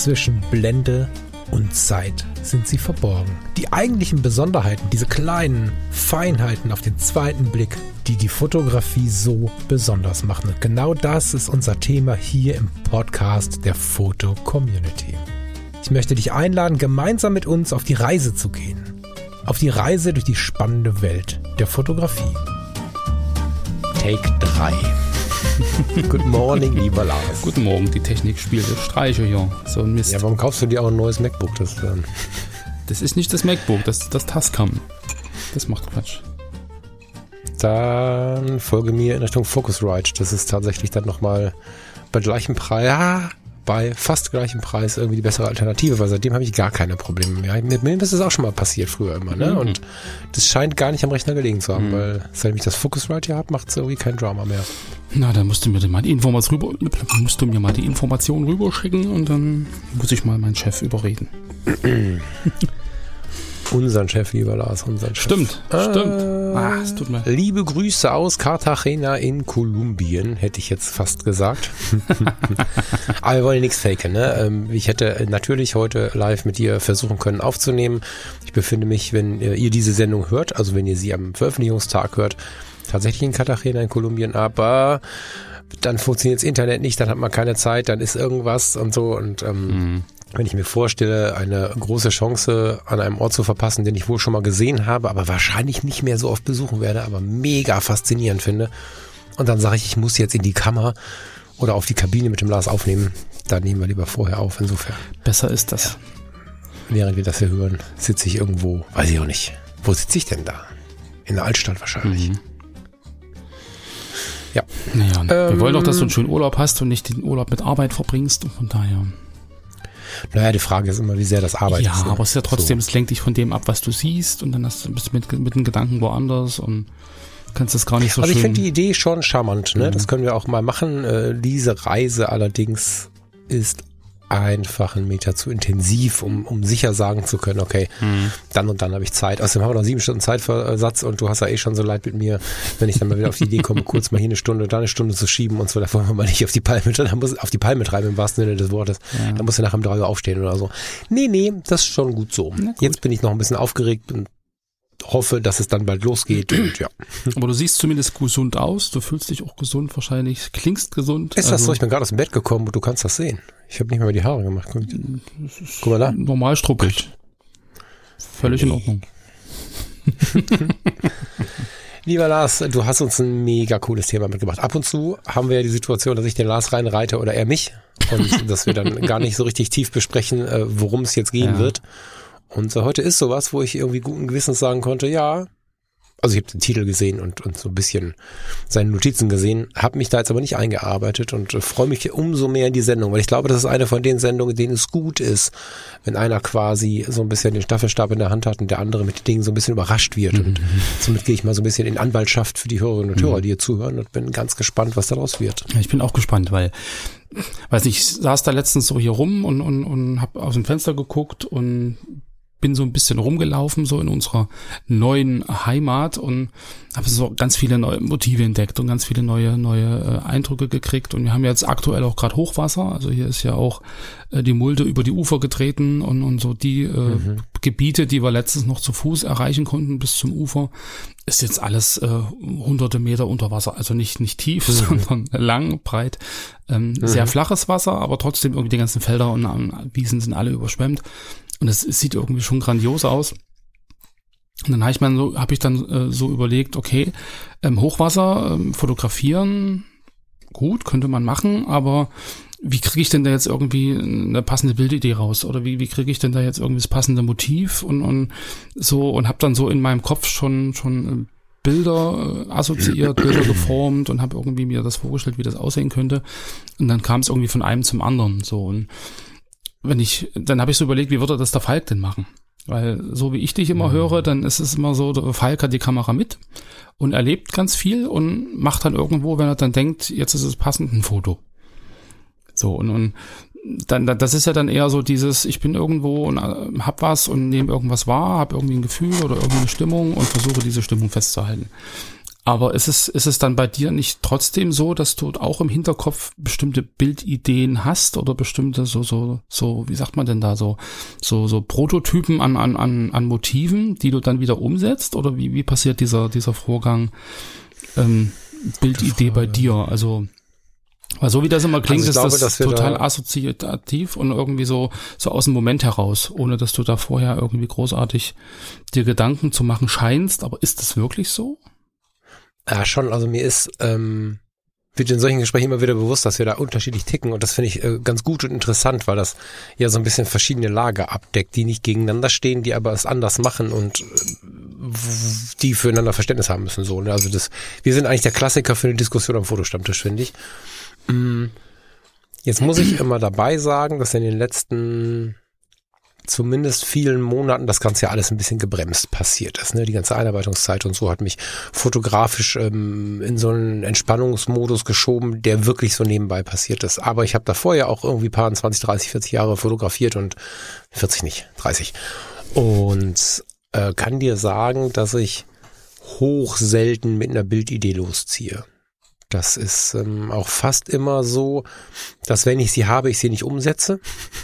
zwischen Blende und Zeit sind sie verborgen. Die eigentlichen Besonderheiten, diese kleinen Feinheiten auf den zweiten Blick, die die Fotografie so besonders machen. Und genau das ist unser Thema hier im Podcast der Foto-Community. Ich möchte dich einladen, gemeinsam mit uns auf die Reise zu gehen. Auf die Reise durch die spannende Welt der Fotografie. Take 3. Good morning, lieber Lars. Guten Morgen, die Technik spielt Streiche hier. So ein Mist. Ja, warum kaufst du dir auch ein neues MacBook? Das ist nicht das MacBook, das ist das Tascam. Das macht Quatsch. Dann folge mir in Richtung Focusrite. Das ist tatsächlich dann nochmal bei gleichem Preis, bei fast gleichem Preis irgendwie die bessere Alternative, weil seitdem habe ich gar keine Probleme mehr. Mit mir ist das auch schon mal passiert früher immer, ne? Und das scheint gar nicht am Rechner gelegen zu haben, weil seitdem ich das Focusrite hier habe, macht es irgendwie kein Drama mehr. Na, dann musst du mir mal die Information rüberschicken und dann muss ich mal meinen Chef überreden. Unseren Chef, lieber Lars, unseren Chef. Stimmt. Es tut mir. Liebe Grüße aus Cartagena in Kolumbien, hätte ich jetzt fast gesagt. Aber wir wollen ja nichts faken, ne? Ich hätte natürlich heute live mit dir versuchen können aufzunehmen. Ich befinde mich, wenn ihr diese Sendung hört, also wenn ihr sie am Veröffentlichungstag hört, tatsächlich in Cartagena in Kolumbien, aber dann funktioniert das Internet nicht, dann hat man keine Zeit, dann ist irgendwas und so und wenn ich mir vorstelle, eine große Chance an einem Ort zu verpassen, den ich wohl schon mal gesehen habe, aber wahrscheinlich nicht mehr so oft besuchen werde, aber mega faszinierend finde. Und dann sage ich muss jetzt in die Kammer oder auf die Kabine mit dem Lars aufnehmen. Da nehmen wir lieber vorher auf, insofern. Besser ist das. Ja. Während wir das hier hören, sitze ich irgendwo, weiß ich auch nicht. Wo sitze ich denn da? In der Altstadt wahrscheinlich. Ja. Naja, wir wollen doch, dass du einen schönen Urlaub hast und nicht den Urlaub mit Arbeit verbringst. Und von daher... Naja, die Frage ist immer, wie sehr das Arbeit ist. Ja, aber es ist ja trotzdem, es lenkt dich von dem ab, was du siehst und dann bist du mit den Gedanken woanders und kannst das gar nicht so schön... Also ich finde die Idee schon charmant, ne? Das können wir auch mal machen. Diese Reise allerdings ist einfach einen Meter zu intensiv, um sicher sagen zu können, okay, dann und dann habe ich Zeit. Außerdem haben wir noch 7 Stunden Zeitversatz und du hast ja eh schon so leid mit mir, wenn ich dann mal wieder auf die Idee komme, kurz mal hier eine Stunde, da eine Stunde zu schieben und so, da wollen wir mal nicht auf die Palme treiben, im wahrsten Sinne des Wortes. Ja. Dann musst du nachher um 3 Uhr aufstehen oder so. Nee, das ist schon gut so. Jetzt bin ich noch ein bisschen aufgeregt und hoffe, dass es dann bald losgeht und ja. Aber du siehst zumindest gesund aus, du fühlst dich auch gesund wahrscheinlich, klingst gesund. Ist das so? Ich bin gerade aus dem Bett gekommen und du kannst das sehen. Ich habe nicht mal die Haare gemacht. Guck mal da. Normal struckig. Völlig in Ordnung. Lieber Lars, du hast uns ein mega cooles Thema mitgebracht. Ab und zu haben wir ja die Situation, dass ich den Lars reinreite oder er mich und dass wir dann gar nicht so richtig tief besprechen, worum es jetzt gehen wird. Und heute ist sowas, wo ich irgendwie guten Gewissens sagen konnte, ja, also ich habe den Titel gesehen und so ein bisschen seine Notizen gesehen, habe mich da jetzt aber nicht eingearbeitet und freue mich umso mehr in die Sendung, weil ich glaube, das ist eine von den Sendungen, denen es gut ist, wenn einer quasi so ein bisschen den Staffelstab in der Hand hat und der andere mit den Dingen so ein bisschen überrascht wird. Und somit gehe ich mal so ein bisschen in Anwaltschaft für die Hörerinnen und Hörer, die hier zuhören und bin ganz gespannt, was daraus wird. Ja, ich bin auch gespannt, weil weiß nicht, ich saß da letztens so hier rum und habe aus dem Fenster geguckt und bin so ein bisschen rumgelaufen, so in unserer neuen Heimat und habe so ganz viele neue Motive entdeckt und ganz viele neue Eindrücke gekriegt. Und wir haben jetzt aktuell auch gerade Hochwasser. Also hier ist ja auch die Mulde über die Ufer getreten und so die Gebiete, die wir letztens noch zu Fuß erreichen konnten bis zum Ufer, ist jetzt alles hunderte Meter unter Wasser. Also nicht tief, sondern lang, breit. Sehr flaches Wasser, aber trotzdem irgendwie die ganzen Felder und Wiesen sind alle überschwemmt. Und es sieht irgendwie schon grandios aus. Und dann habe ich dann so überlegt, okay, Hochwasser fotografieren, gut, könnte man machen, aber wie kriege ich denn da jetzt irgendwie eine passende Bildidee raus? Oder wie kriege ich denn da jetzt irgendwie das passende Motiv und so und habe dann so in meinem Kopf schon Bilder assoziiert, Bilder geformt und habe irgendwie mir das vorgestellt, wie das aussehen könnte. Und dann kam es irgendwie von einem zum anderen so und dann habe ich so überlegt, wie würde das der Falk denn machen? Weil so wie ich dich immer höre, dann ist es immer so, der Falk hat die Kamera mit und erlebt ganz viel und macht dann irgendwo, wenn er dann denkt, jetzt ist es passend, ein Foto. So und dann, das ist ja dann eher so dieses, ich bin irgendwo und hab was und nehme irgendwas wahr, hab irgendwie ein Gefühl oder irgendwie eine Stimmung und versuche diese Stimmung festzuhalten. Aber ist es dann bei dir nicht trotzdem so, dass du auch im Hinterkopf bestimmte Bildideen hast oder bestimmte so, wie sagt man denn da, so Prototypen an Motiven, die du dann wieder umsetzt? Oder wie passiert dieser Vorgang, Bildidee bei dir? Also, weil so wie das immer klingt, ist das total assoziativ und irgendwie so aus dem Moment heraus, ohne dass du da vorher irgendwie großartig dir Gedanken zu machen scheinst. Aber ist das wirklich so? Ja, schon. Also mir wird in solchen Gesprächen immer wieder bewusst, dass wir da unterschiedlich ticken und das finde ich ganz gut und interessant, weil das ja so ein bisschen verschiedene Lager abdeckt, die nicht gegeneinander stehen, die aber es anders machen und die füreinander Verständnis haben müssen. So, ne? Also wir sind eigentlich der Klassiker für eine Diskussion am Fotostammtisch, finde ich. Jetzt muss ich immer dabei sagen, dass in den letzten zumindest vielen Monaten das Ganze ja alles ein bisschen gebremst passiert ist. Ne? Die ganze Einarbeitungszeit und so hat mich fotografisch in so einen Entspannungsmodus geschoben, der wirklich so nebenbei passiert ist. Aber ich habe davor ja auch irgendwie paar 20, 30, 40 Jahre fotografiert und 40 nicht, 30. Und kann dir sagen, dass ich hoch selten mit einer Bildidee losziehe. Das ist auch fast immer so, dass wenn ich sie habe, ich sie nicht umsetze.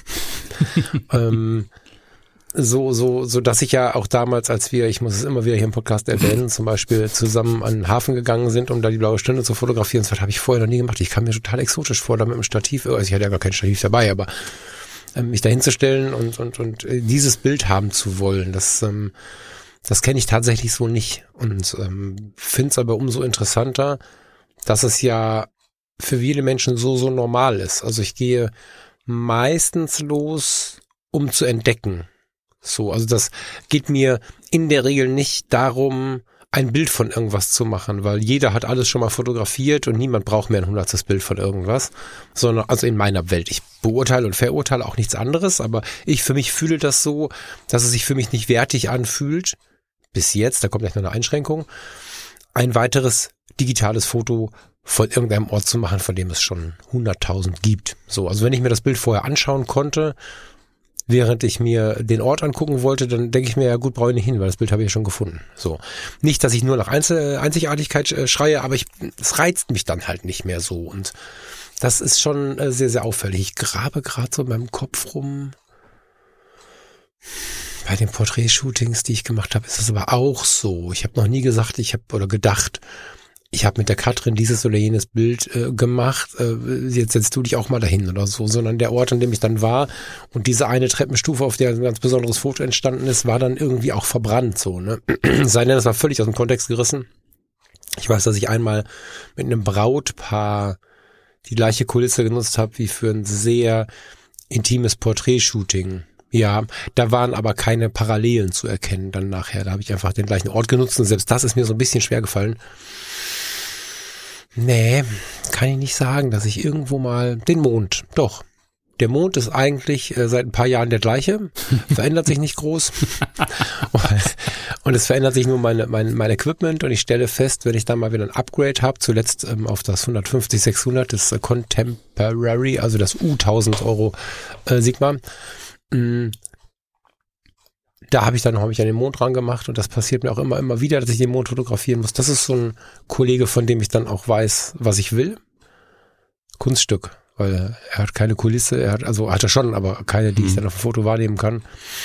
So dass ich ja auch damals, als ich muss es immer wieder hier im Podcast erwähnen, zum Beispiel zusammen an den Hafen gegangen sind, um da die blaue Stunde zu fotografieren, das habe ich vorher noch nie gemacht. Ich kam mir total exotisch vor, da mit dem Stativ, also ich hatte ja gar kein Stativ dabei, aber mich da hinzustellen und dieses Bild haben zu wollen, das kenne ich tatsächlich so nicht und finde es aber umso interessanter, dass es ja für viele Menschen so normal ist. Also ich gehe meistens los, um zu entdecken. So, also das geht mir in der Regel nicht darum, ein Bild von irgendwas zu machen, weil jeder hat alles schon mal fotografiert und niemand braucht mehr ein 100. Bild von irgendwas, sondern also in meiner Welt. Ich beurteile und verurteile auch nichts anderes, aber ich für mich fühle das so, dass es sich für mich nicht wertig anfühlt. Bis jetzt, da kommt gleich noch eine Einschränkung, ein weiteres digitales Foto von irgendeinem Ort zu machen, von dem es schon 100.000 gibt. So, also wenn ich mir das Bild vorher anschauen konnte, während ich mir den Ort angucken wollte, dann denke ich mir, ja gut, brauche ich nicht hin, weil das Bild habe ich ja schon gefunden. So, nicht, dass ich nur nach Einzigartigkeit schreie, aber es reizt mich dann halt nicht mehr so und das ist schon sehr, sehr auffällig. Ich grabe gerade so in meinem Kopf rum. Bei den Porträtshootings, die ich gemacht habe, ist es aber auch so. Ich habe noch nie gesagt, gedacht, ich habe mit der Katrin dieses oder jenes Bild gemacht, jetzt setzt du dich auch mal dahin oder so, sondern der Ort, an dem ich dann war und diese eine Treppenstufe, auf der ein ganz besonderes Foto entstanden ist, war dann irgendwie auch verbrannt so, ne? Sei denn, das war völlig aus dem Kontext gerissen. Ich weiß, dass ich einmal mit einem Brautpaar die gleiche Kulisse genutzt habe wie für ein sehr intimes Porträtshooting. Ja, da waren aber keine Parallelen zu erkennen dann nachher. Da habe ich einfach den gleichen Ort genutzt und selbst das ist mir so ein bisschen schwer gefallen. Nee, kann ich nicht sagen, dass ich irgendwo mal den Mond, doch. Der Mond ist eigentlich seit ein paar Jahren der gleiche, verändert sich nicht groß und es verändert sich nur mein Equipment und ich stelle fest, wenn ich dann mal wieder ein Upgrade habe, zuletzt auf das 150-600, das Contemporary, also das U1000 Euro Sigma, da habe ich dann den Mond dran gemacht und das passiert mir auch immer wieder, dass ich den Mond fotografieren muss. Das ist so ein Kollege, von dem ich dann auch weiß, was ich will. Kunststück, weil er hat keine Kulisse, hat er schon, aber keine, die ich dann auf dem Foto wahrnehmen kann.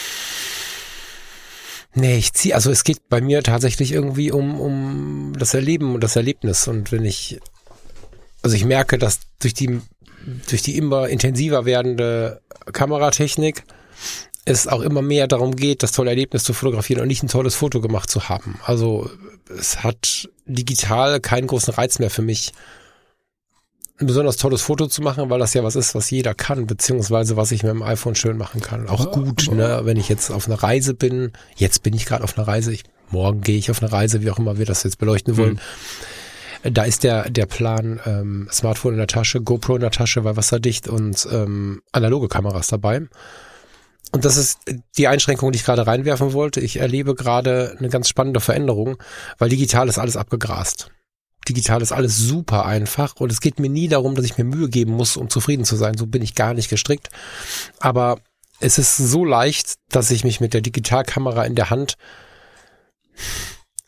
Nee, es geht bei mir tatsächlich irgendwie um das Erleben und das Erlebnis und ich merke, dass durch die immer intensiver werdende Kameratechnik es auch immer mehr darum geht, das tolle Erlebnis zu fotografieren und nicht ein tolles Foto gemacht zu haben. Also es hat digital keinen großen Reiz mehr für mich, ein besonders tolles Foto zu machen, weil das ja was ist, was jeder kann, beziehungsweise was ich mit dem iPhone schön machen kann. Auch gut, ne, wenn ich jetzt auf einer Reise bin. Jetzt bin ich gerade auf einer Reise. Morgen gehe ich auf eine Reise, wie auch immer wir das jetzt beleuchten wollen. Da ist der Plan, Smartphone in der Tasche, GoPro in der Tasche, weil wasserdicht und analoge Kameras dabei. Und das ist die Einschränkung, die ich gerade reinwerfen wollte. Ich erlebe gerade eine ganz spannende Veränderung, weil digital ist alles abgegrast. Digital ist alles super einfach und es geht mir nie darum, dass ich mir Mühe geben muss, um zufrieden zu sein. So bin ich gar nicht gestrickt. Aber es ist so leicht, dass ich mich mit der Digitalkamera in der Hand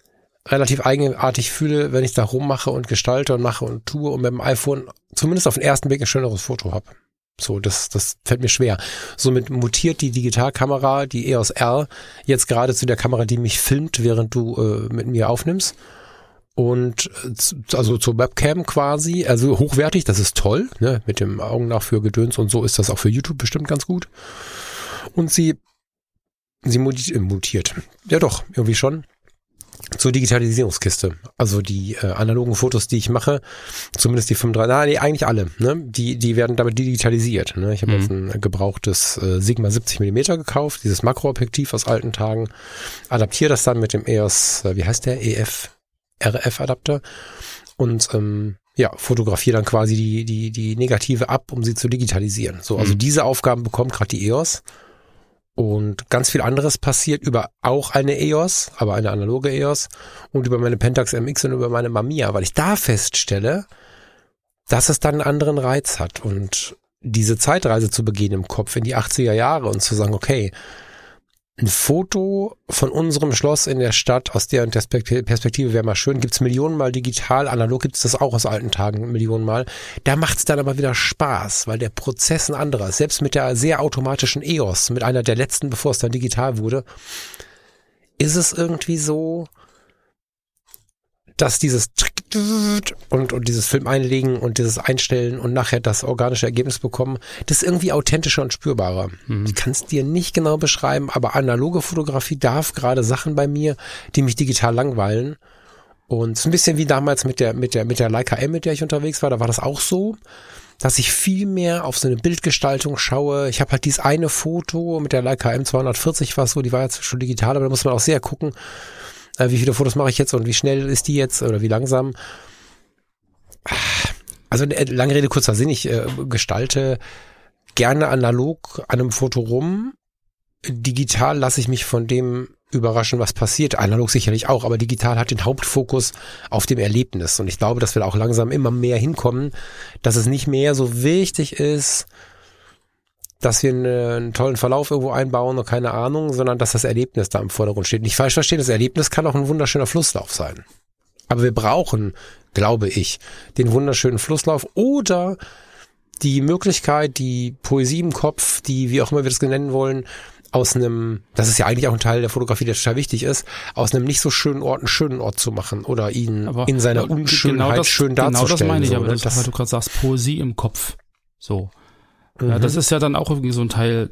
relativ eigenartig fühle, wenn ich da rummache und gestalte und mache und tue und mit dem iPhone zumindest auf den ersten Blick ein schöneres Foto habe. So, das fällt mir schwer. Somit mutiert die Digitalkamera, die EOS R, jetzt gerade zu der Kamera, die mich filmt, während du mit mir aufnimmst. Und also zur Webcam quasi, also hochwertig, das ist toll, ne? Mit dem Augen nach für Gedöns und so ist das auch für YouTube bestimmt ganz gut. Und sie mutiert. Ja doch, irgendwie schon. Zur Digitalisierungskiste. Also die analogen Fotos, die ich mache, zumindest die 35, eigentlich alle, ne? Die werden damit digitalisiert. Ne? Ich habe jetzt ein gebrauchtes Sigma 70mm gekauft, dieses Makroobjektiv aus alten Tagen, adaptiere das dann mit dem EOS, wie heißt der? RF-Adapter und fotografiere dann quasi die Negative ab, um sie zu digitalisieren. So, also diese Aufgaben bekommt gerade die EOS. Und ganz viel anderes passiert über auch eine EOS, aber eine analoge EOS und über meine Pentax MX und über meine Mamiya, weil ich da feststelle, dass es dann einen anderen Reiz hat. Und diese Zeitreise zu begehen im Kopf in die 80er Jahre und zu sagen, okay, ein Foto von unserem Schloss in der Stadt aus der Perspektive wäre mal schön. Gibt's Millionenmal digital, analog gibt's das auch aus alten Tagen Millionenmal. Da macht's dann aber wieder Spaß, weil der Prozess ein anderer ist. Selbst mit der sehr automatischen EOS, mit einer der letzten, bevor es dann digital wurde, ist es irgendwie so, dass dieses und dieses Film einlegen und dieses Einstellen und nachher das organische Ergebnis bekommen, das ist irgendwie authentischer und spürbarer. Ich kann es dir nicht genau beschreiben, aber analoge Fotografie darf gerade Sachen bei mir, die mich digital langweilen. Und es ist ein bisschen wie damals mit der Leica M, mit der ich unterwegs war, da war das auch so, dass ich viel mehr auf so eine Bildgestaltung schaue. Ich habe halt dieses eine Foto mit der Leica M240 war so, die war jetzt schon digital, aber da muss man auch sehr gucken, wie viele Fotos mache ich jetzt und wie schnell ist die jetzt oder wie langsam. Also lange Rede, kurzer Sinn, ich gestalte gerne analog an einem Foto rum. Digital lasse ich mich von dem überraschen, was passiert. Analog sicherlich auch, aber digital hat den Hauptfokus auf dem Erlebnis. Und ich glaube, dass wir da auch langsam immer mehr hinkommen, dass es nicht mehr so wichtig ist, dass wir einen tollen Verlauf irgendwo einbauen oder keine Ahnung, sondern dass das Erlebnis da im Vordergrund steht. Nicht falsch verstehen, das Erlebnis kann auch ein wunderschöner Flusslauf sein. Aber wir brauchen, glaube ich, den wunderschönen Flusslauf oder die Möglichkeit, die Poesie im Kopf, die, wie auch immer wir das nennen wollen, aus einem, das ist ja eigentlich auch ein Teil der Fotografie, der total wichtig ist, aus einem nicht so schönen Ort einen schönen Ort zu machen oder ihn aber in seiner Unschönheit schön darzustellen. Genau das meine ich, so, aber ne? das, weil du gerade sagst, Poesie im Kopf. So. Ja, das ist ja dann auch irgendwie so ein Teil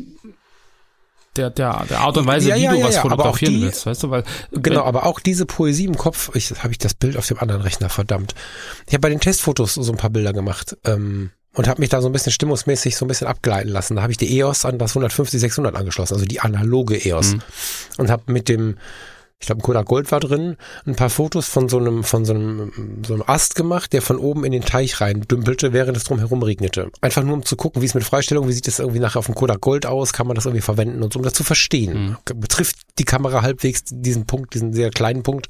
der Art und Weise, wie du was fotografieren willst, weißt du, weil genau, aber auch diese Poesie im Kopf, habe ich das Bild auf dem anderen Rechner, verdammt. Ich habe bei den Testfotos so ein paar Bilder gemacht und habe mich da so ein bisschen stimmungsmäßig so ein bisschen abgleiten lassen. Da habe ich die EOS an das 150-600 angeschlossen, also die analoge EOS und habe mit dem, ich glaube, ein Kodak Gold war drin, ein paar Fotos von so einem Ast gemacht, der von oben in den Teich rein dümpelte, während es drumherum regnete. Einfach nur, um zu gucken, wie es mit Freistellung, wie sieht es irgendwie nachher auf dem Kodak Gold aus, kann man das irgendwie verwenden und so, um das zu verstehen. Betrifft die Kamera halbwegs diesen Punkt, diesen sehr kleinen Punkt.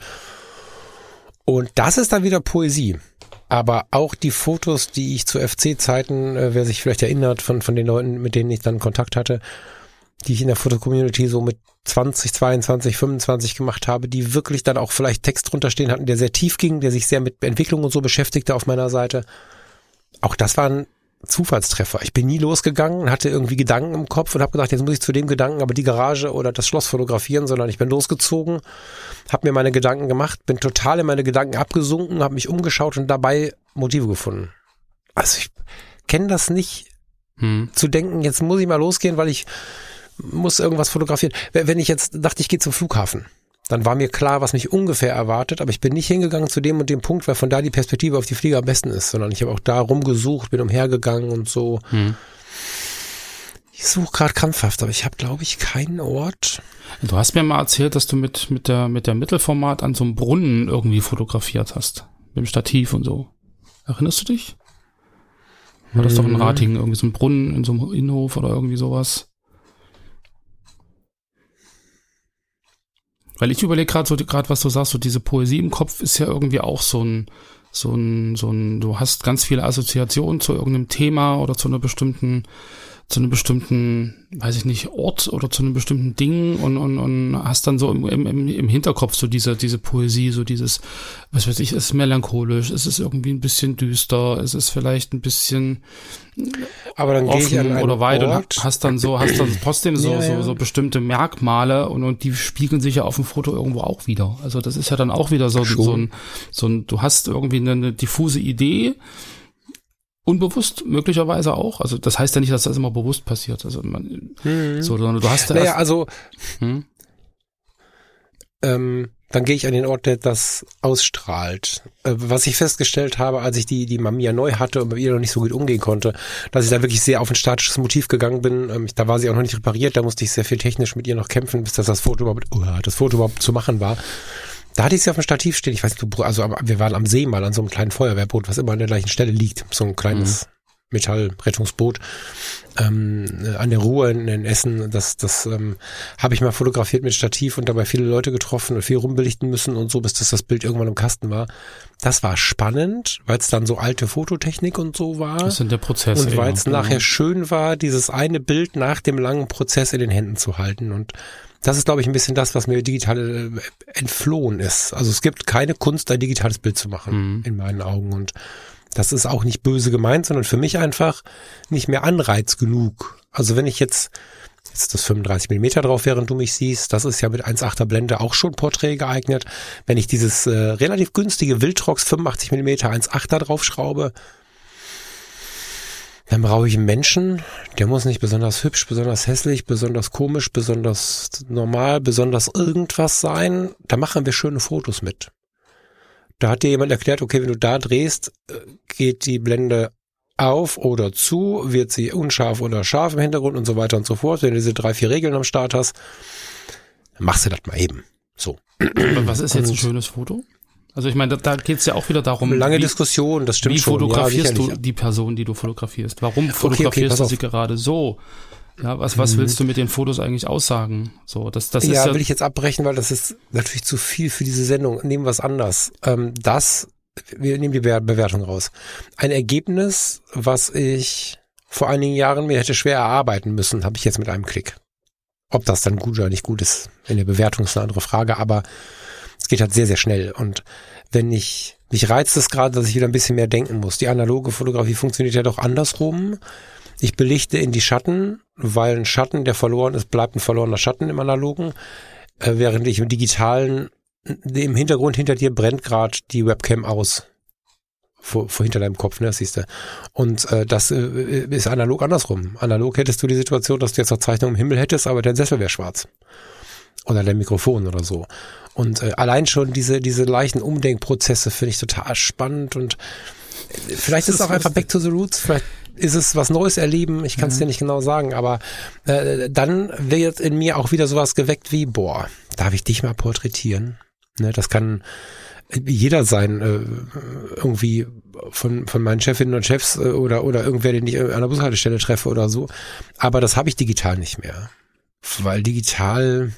Und das ist dann wieder Poesie. Aber auch die Fotos, die ich zu FC-Zeiten, wer sich vielleicht erinnert, von den Leuten, mit denen ich dann Kontakt hatte, die ich in der Fotocommunity so mit 20, 22, 25 gemacht habe, die wirklich dann auch vielleicht Text drunter stehen hatten, der sehr tief ging, der sich sehr mit Entwicklung und so beschäftigte auf meiner Seite. Auch das waren Zufallstreffer. Ich bin nie losgegangen, hatte irgendwie Gedanken im Kopf und habe gedacht, jetzt muss ich zu dem Gedanken aber die Garage oder das Schloss fotografieren, sondern ich bin losgezogen, habe mir meine Gedanken gemacht, bin total in meine Gedanken abgesunken, habe mich umgeschaut und dabei Motive gefunden. Also ich kenne das nicht, zu denken, jetzt muss ich mal losgehen, weil ich muss irgendwas fotografieren. Wenn ich jetzt dachte, ich gehe zum Flughafen, dann war mir klar, was mich ungefähr erwartet, aber ich bin nicht hingegangen zu dem und dem Punkt, weil von da die Perspektive auf die Flieger am besten ist, sondern ich habe auch da rumgesucht, bin umhergegangen und so. Ich suche gerade krampfhaft, aber ich habe, glaube ich, keinen Ort. Du hast mir mal erzählt, dass du mit der Mittelformat an so einem Brunnen irgendwie fotografiert hast. Mit dem Stativ und so. Erinnerst du dich? War das doch in Ratingen, irgendwie so ein Brunnen in so einem Innenhof oder irgendwie sowas? Weil ich überlege gerade, was du sagst, so diese Poesie im Kopf ist ja irgendwie auch so ein, du hast ganz viele Assoziationen zu irgendeinem Thema oder zu einer bestimmten zu einem bestimmten, weiß ich nicht, Ort oder zu einem bestimmten Ding und hast dann so im Hinterkopf so diese Poesie, so dieses, was weiß ich, es ist melancholisch, es ist irgendwie ein bisschen düster, es ist vielleicht ein bisschen aber dann gehe ich an einen oder weiter Ort. und hast dann trotzdem so bestimmte Merkmale und die spiegeln sich ja auf dem Foto irgendwo auch wieder. Also das ist ja dann auch wieder so ein, du hast irgendwie eine diffuse Idee, unbewusst möglicherweise auch. Also das heißt ja nicht, dass das immer bewusst passiert. Also sondern du hast dann gehe ich an den Ort, der das ausstrahlt. Was ich festgestellt habe, als ich die Mamiya neu hatte und mit ihr noch nicht so gut umgehen konnte, dass ich da wirklich sehr auf ein statisches Motiv gegangen bin. Da war sie auch noch nicht repariert, da musste ich sehr viel technisch mit ihr noch kämpfen, bis das Foto überhaupt zu machen war. Da hatte ich sie auf dem Stativ stehen. Ich weiß nicht, aber wir waren am See mal an so einem kleinen Feuerwehrboot, was immer an der gleichen Stelle liegt. So ein kleines Metallrettungsboot an der Ruhr in Essen. Das habe ich mal fotografiert mit Stativ und dabei viele Leute getroffen und viel rumbelichten müssen und so, bis das Bild irgendwann im Kasten war. Das war spannend, weil es dann so alte Fototechnik und so war. Das sind der Prozess. Und weil es nachher schön war, dieses eine Bild nach dem langen Prozess in den Händen zu halten. Und das ist, glaube ich, ein bisschen das, was mir digital entflohen ist. Also es gibt keine Kunst, ein digitales Bild zu machen, in meinen Augen. Und das ist auch nicht böse gemeint, sondern für mich einfach nicht mehr Anreiz genug. Also wenn ich jetzt das 35mm drauf, während du mich siehst, das ist ja mit 1,8er Blende auch schon Porträt geeignet. Wenn ich dieses relativ günstige Viltrox 85mm 1,8er draufschraube, dann brauche ich einen Menschen, der muss nicht besonders hübsch, besonders hässlich, besonders komisch, besonders normal, besonders irgendwas sein. Da machen wir schöne Fotos mit. Da hat dir jemand erklärt, okay, wenn du da drehst, geht die Blende auf oder zu, wird sie unscharf oder scharf im Hintergrund und so weiter und so fort. Wenn du diese 3-4 Regeln am Start hast, dann machst du das mal eben. So. Was ist jetzt ein schönes Foto? Also ich meine, da geht es ja auch wieder darum, lange Diskussion, das stimmt schon. Wie fotografierst du die Person, die du fotografierst? Warum fotografierst du sie gerade so? Ja, was willst du mit den Fotos eigentlich aussagen? So, das ist will ich jetzt abbrechen, weil das ist natürlich zu viel für diese Sendung. Nehmen wir es anders. Wir nehmen die Bewertung raus. Ein Ergebnis, was ich vor einigen Jahren mir hätte schwer erarbeiten müssen, habe ich jetzt mit einem Klick. Ob das dann gut oder nicht gut ist, in der Bewertung ist eine andere Frage, aber es geht halt sehr, sehr schnell. Und mich reizt es gerade, dass ich wieder ein bisschen mehr denken muss. Die analoge Fotografie funktioniert ja doch andersrum. Ich belichte in die Schatten, weil ein Schatten, der verloren ist, bleibt ein verlorener Schatten im Analogen. Während ich im Digitalen, im Hintergrund hinter dir brennt gerade die Webcam aus. Vor hinter deinem Kopf, ne, das siehst du. Und das ist analog andersrum. Analog hättest du die Situation, dass du jetzt noch Zeichnung im Himmel hättest, aber dein Sessel wäre schwarz. Oder dein Mikrofon oder so. Und allein schon diese leichten Umdenkprozesse finde ich total spannend und vielleicht ist es auch einfach back to the roots, vielleicht ist es was Neues erleben, ich kann es dir nicht genau sagen, aber dann wird in mir auch wieder sowas geweckt wie, darf ich dich mal porträtieren? Ne, das kann jeder sein, irgendwie von meinen Chefinnen und Chefs oder irgendwer, den ich an der Bushaltestelle treffe oder so, aber das habe ich digital nicht mehr, weil digital...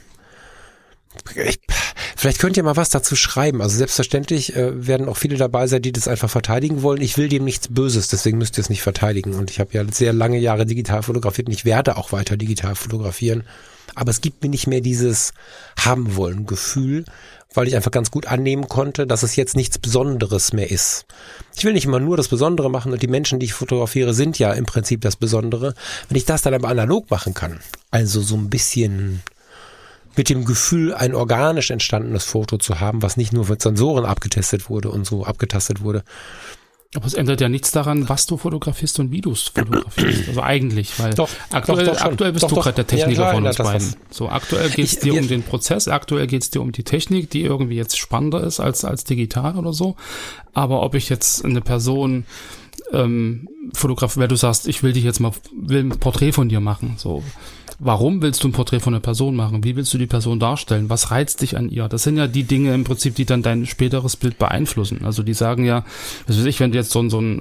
Vielleicht könnt ihr mal was dazu schreiben. Also selbstverständlich werden auch viele dabei sein, die das einfach verteidigen wollen. Ich will dem nichts Böses, deswegen müsst ihr es nicht verteidigen. Und ich habe ja sehr lange Jahre digital fotografiert und ich werde auch weiter digital fotografieren. Aber es gibt mir nicht mehr dieses Haben-wollen-Gefühl, weil ich einfach ganz gut annehmen konnte, dass es jetzt nichts Besonderes mehr ist. Ich will nicht immer nur das Besondere machen und die Menschen, die ich fotografiere, sind ja im Prinzip das Besondere. Wenn ich das dann aber analog machen kann, also so ein bisschen... mit dem Gefühl, ein organisch entstandenes Foto zu haben, was nicht nur mit Sensoren abgetestet wurde und so abgetastet wurde. Aber es ändert ja nichts daran, was du fotografierst und wie du es fotografierst. Also eigentlich, weil aktuell bist du gerade der Techniker von uns beiden. So, aktuell geht es dir um den Prozess, aktuell geht es dir um die Technik, die irgendwie jetzt spannender ist als digital oder so. Aber ob ich jetzt eine Person fotografiere, weil du sagst, ich will ein Porträt von dir machen, so. Warum willst du ein Porträt von einer Person machen? Wie willst du die Person darstellen? Was reizt dich an ihr? Das sind ja die Dinge im Prinzip, die dann dein späteres Bild beeinflussen. Also die sagen ja, was weiß ich, wenn du jetzt so ein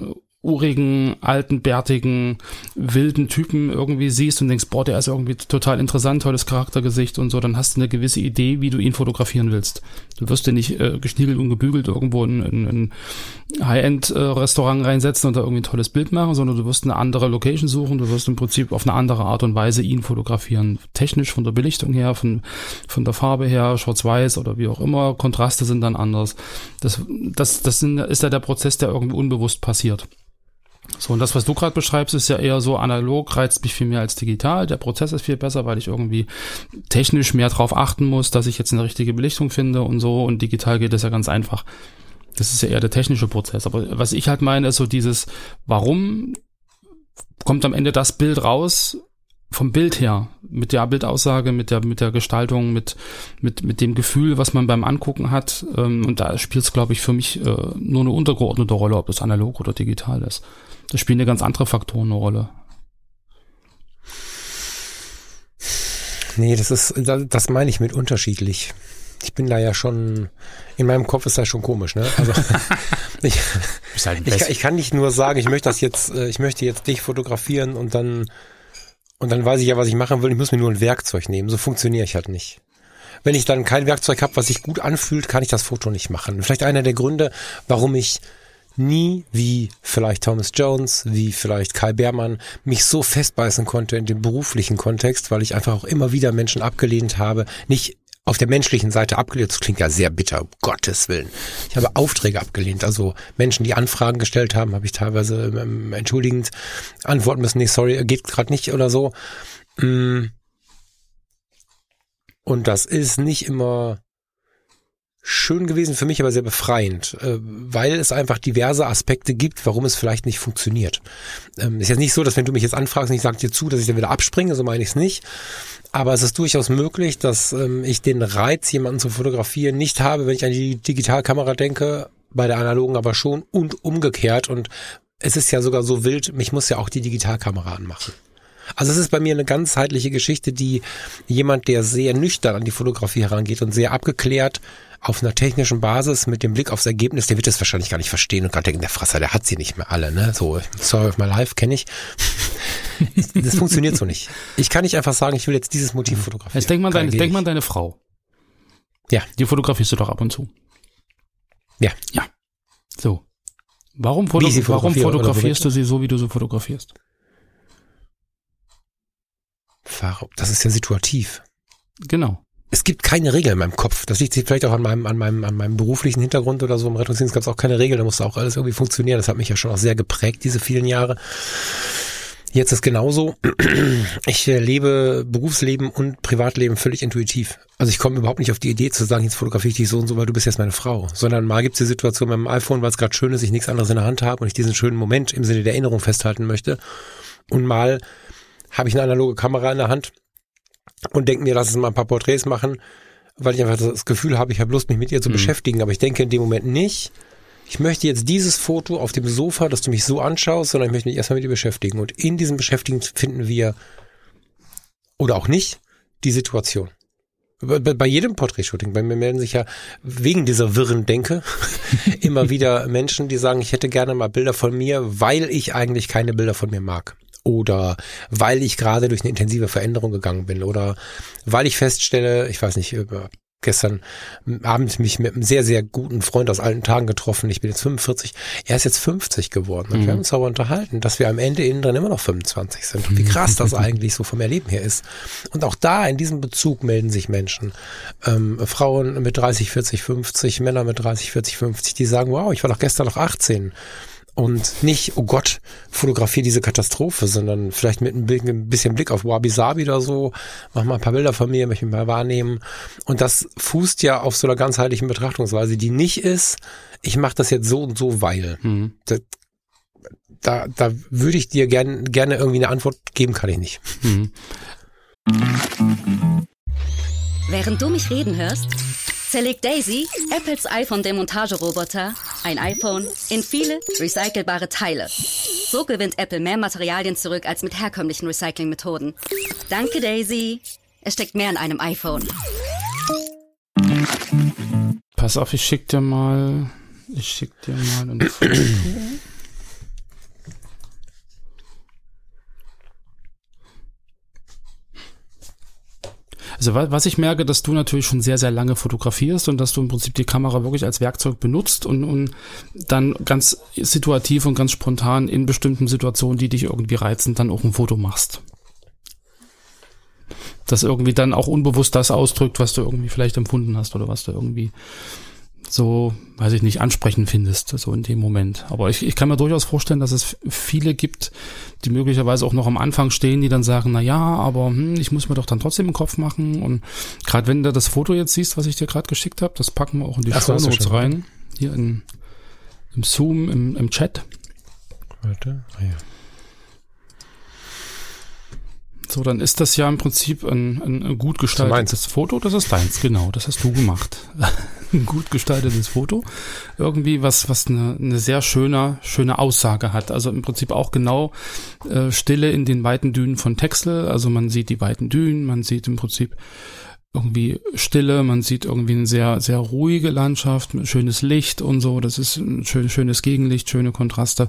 urigen, alten, bärtigen, wilden Typen irgendwie siehst und denkst, boah, der ist irgendwie total interessant, tolles Charaktergesicht und so, dann hast du eine gewisse Idee, wie du ihn fotografieren willst. Du wirst dir nicht geschniegelt und gebügelt irgendwo in ein High-End-Restaurant reinsetzen und da irgendwie ein tolles Bild machen, sondern du wirst eine andere Location suchen, du wirst im Prinzip auf eine andere Art und Weise ihn fotografieren. Technisch, von der Belichtung her, von der Farbe her, schwarz-weiß oder wie auch immer, Kontraste sind dann anders. Das ist ja der Prozess, der irgendwie unbewusst passiert. So, und das, was du gerade beschreibst, ist ja eher so analog, reizt mich viel mehr als digital. Der Prozess ist viel besser, weil ich irgendwie technisch mehr drauf achten muss, dass ich jetzt eine richtige Belichtung finde und so. Und digital geht das ja ganz einfach. Das ist ja eher der technische Prozess. Aber was ich halt meine, ist so dieses, warum kommt am Ende das Bild raus, vom Bild her, mit der Bildaussage, mit der Gestaltung, mit dem Gefühl, was man beim Angucken hat. Und da spielt es, glaube ich, für mich nur eine untergeordnete Rolle, ob das analog oder digital ist. Da spielen ja ganz andere Faktoren eine Rolle. Nee, das meine ich mit unterschiedlich. Ich bin da ja schon, in meinem Kopf ist das schon komisch, ne? Also ich kann nicht nur sagen, ich möchte jetzt dich fotografieren und dann weiß ich ja, was ich machen will. Ich muss mir nur ein Werkzeug nehmen. So funktioniere ich halt nicht. Wenn ich dann kein Werkzeug habe, was sich gut anfühlt, kann ich das Foto nicht machen. Vielleicht einer der Gründe, warum ich nie, wie vielleicht Thomas Jones, wie vielleicht Kai Beermann, mich so festbeißen konnte in dem beruflichen Kontext, weil ich einfach auch immer wieder Menschen abgelehnt habe. Nicht auf der menschlichen Seite abgelehnt, das klingt ja sehr bitter, um Gottes Willen. Ich habe Aufträge abgelehnt, also Menschen, die Anfragen gestellt haben, habe ich teilweise entschuldigend antworten müssen, nee, sorry, geht gerade nicht oder so. Und das ist nicht immer schön gewesen für mich, aber sehr befreiend, weil es einfach diverse Aspekte gibt, warum es vielleicht nicht funktioniert. Ist jetzt nicht so, dass wenn du mich jetzt anfragst und ich sage dir zu, dass ich dann wieder abspringe, so meine ich es nicht. Aber es ist durchaus möglich, dass ich den Reiz, jemanden zu fotografieren, nicht habe, wenn ich an die Digitalkamera denke, bei der analogen aber schon und umgekehrt. Und es ist ja sogar so wild, mich muss ja auch die Digitalkamera anmachen. Also es ist bei mir eine ganzheitliche Geschichte, die jemand, der sehr nüchtern an die Fotografie herangeht und sehr abgeklärt auf einer technischen Basis mit dem Blick aufs Ergebnis, der wird das wahrscheinlich gar nicht verstehen und gerade denken, der Frasser, der hat sie nicht mehr alle, ne? So, Story of my life kenne ich. Das funktioniert so nicht. Ich kann nicht einfach sagen, ich will jetzt dieses Motiv fotografieren. Jetzt denk mal an deine Frau. Ja. Die fotografierst du doch ab und zu. Ja. Ja. So. Warum fotografierst du sie so, wie du sie fotografierst? Das ist ja situativ. Genau. Es gibt keine Regel in meinem Kopf. Das liegt vielleicht auch an meinem beruflichen Hintergrund oder so. Im Rettungsdienst gab es auch keine Regel. Da musste auch alles irgendwie funktionieren. Das hat mich ja schon auch sehr geprägt, diese vielen Jahre. Jetzt ist genauso. Ich lebe Berufsleben und Privatleben völlig intuitiv. Also ich komme überhaupt nicht auf die Idee zu sagen, jetzt fotografiere ich dich so und so, weil du bist jetzt meine Frau. Sondern mal gibt es die Situation mit dem iPhone, weil es gerade schön ist, ich nichts anderes in der Hand habe und ich diesen schönen Moment im Sinne der Erinnerung festhalten möchte. Und mal habe ich eine analoge Kamera in der Hand und denke mir, lass uns mal ein paar Porträts machen, weil ich einfach das Gefühl habe, ich habe Lust, mich mit ihr zu beschäftigen. Aber ich denke in dem Moment nicht, ich möchte jetzt dieses Foto auf dem Sofa, dass du mich so anschaust, sondern ich möchte mich erstmal mit dir beschäftigen. Und in diesem Beschäftigen finden wir, oder auch nicht, die Situation. Bei jedem Porträtshooting, bei mir melden sich ja wegen dieser wirren Denke immer wieder Menschen, die sagen, ich hätte gerne mal Bilder von mir, weil ich eigentlich keine Bilder von mir mag. Oder weil ich gerade durch eine intensive Veränderung gegangen bin. Oder weil ich feststelle, ich weiß nicht, gestern Abend mich mit einem sehr, sehr guten Freund aus alten Tagen getroffen. Ich bin jetzt 45, er ist jetzt 50 geworden. Und wir haben uns darüber unterhalten, dass wir am Ende innen drin immer noch 25 sind. Und wie krass das eigentlich so vom Erleben her ist. Und auch da in diesem Bezug melden sich Menschen. Frauen mit 30, 40, 50, Männer mit 30, 40, 50, die sagen, wow, ich war doch gestern noch 18. Und nicht, oh Gott, fotografiere diese Katastrophe, sondern vielleicht mit ein bisschen Blick auf Wabi Sabi oder so, mach mal ein paar Bilder von mir, möchte mich mal wahrnehmen. Und das fußt ja auf so einer ganzheitlichen Betrachtungsweise, die nicht ist, ich mache das jetzt so und so, weil. Da würde ich dir gerne irgendwie eine Antwort geben, kann ich nicht. Während du mich reden hörst, zerlegt Daisy, Apples iPhone-Demontageroboter, ein iPhone in viele recycelbare Teile. So gewinnt Apple mehr Materialien zurück als mit herkömmlichen Recyclingmethoden. Danke, Daisy. Es steckt mehr in einem iPhone. Pass auf, ich schick dir mal ein Foto. Also was ich merke, dass du natürlich schon sehr, sehr lange fotografierst und dass du im Prinzip die Kamera wirklich als Werkzeug benutzt und dann ganz situativ und ganz spontan in bestimmten Situationen, die dich irgendwie reizen, dann auch ein Foto machst. Das irgendwie dann auch unbewusst das ausdrückt, was du irgendwie vielleicht empfunden hast oder was du irgendwie so, weiß ich nicht, ansprechend findest, so in dem Moment. Aber ich kann mir durchaus vorstellen, dass es viele gibt, die möglicherweise auch noch am Anfang stehen, die dann sagen, na ja, aber ich muss mir doch dann trotzdem im Kopf machen. Und gerade wenn du das Foto jetzt siehst, was ich dir gerade geschickt habe, das packen wir auch in die Shownotes rein. Hier im Zoom, im Chat. Warte, ja. So, dann ist das ja im Prinzip ein gut gestaltetes Foto. Das ist deins, genau. Das hast du gemacht. Ein gut gestaltetes Foto. Irgendwie was eine sehr schöne Aussage hat. Also im Prinzip auch genau Stille in den weiten Dünen von Texel. Also man sieht die weiten Dünen, man sieht im Prinzip irgendwie Stille, man sieht irgendwie eine sehr, sehr ruhige Landschaft, schönes Licht und so. Das ist ein schönes Gegenlicht, schöne Kontraste.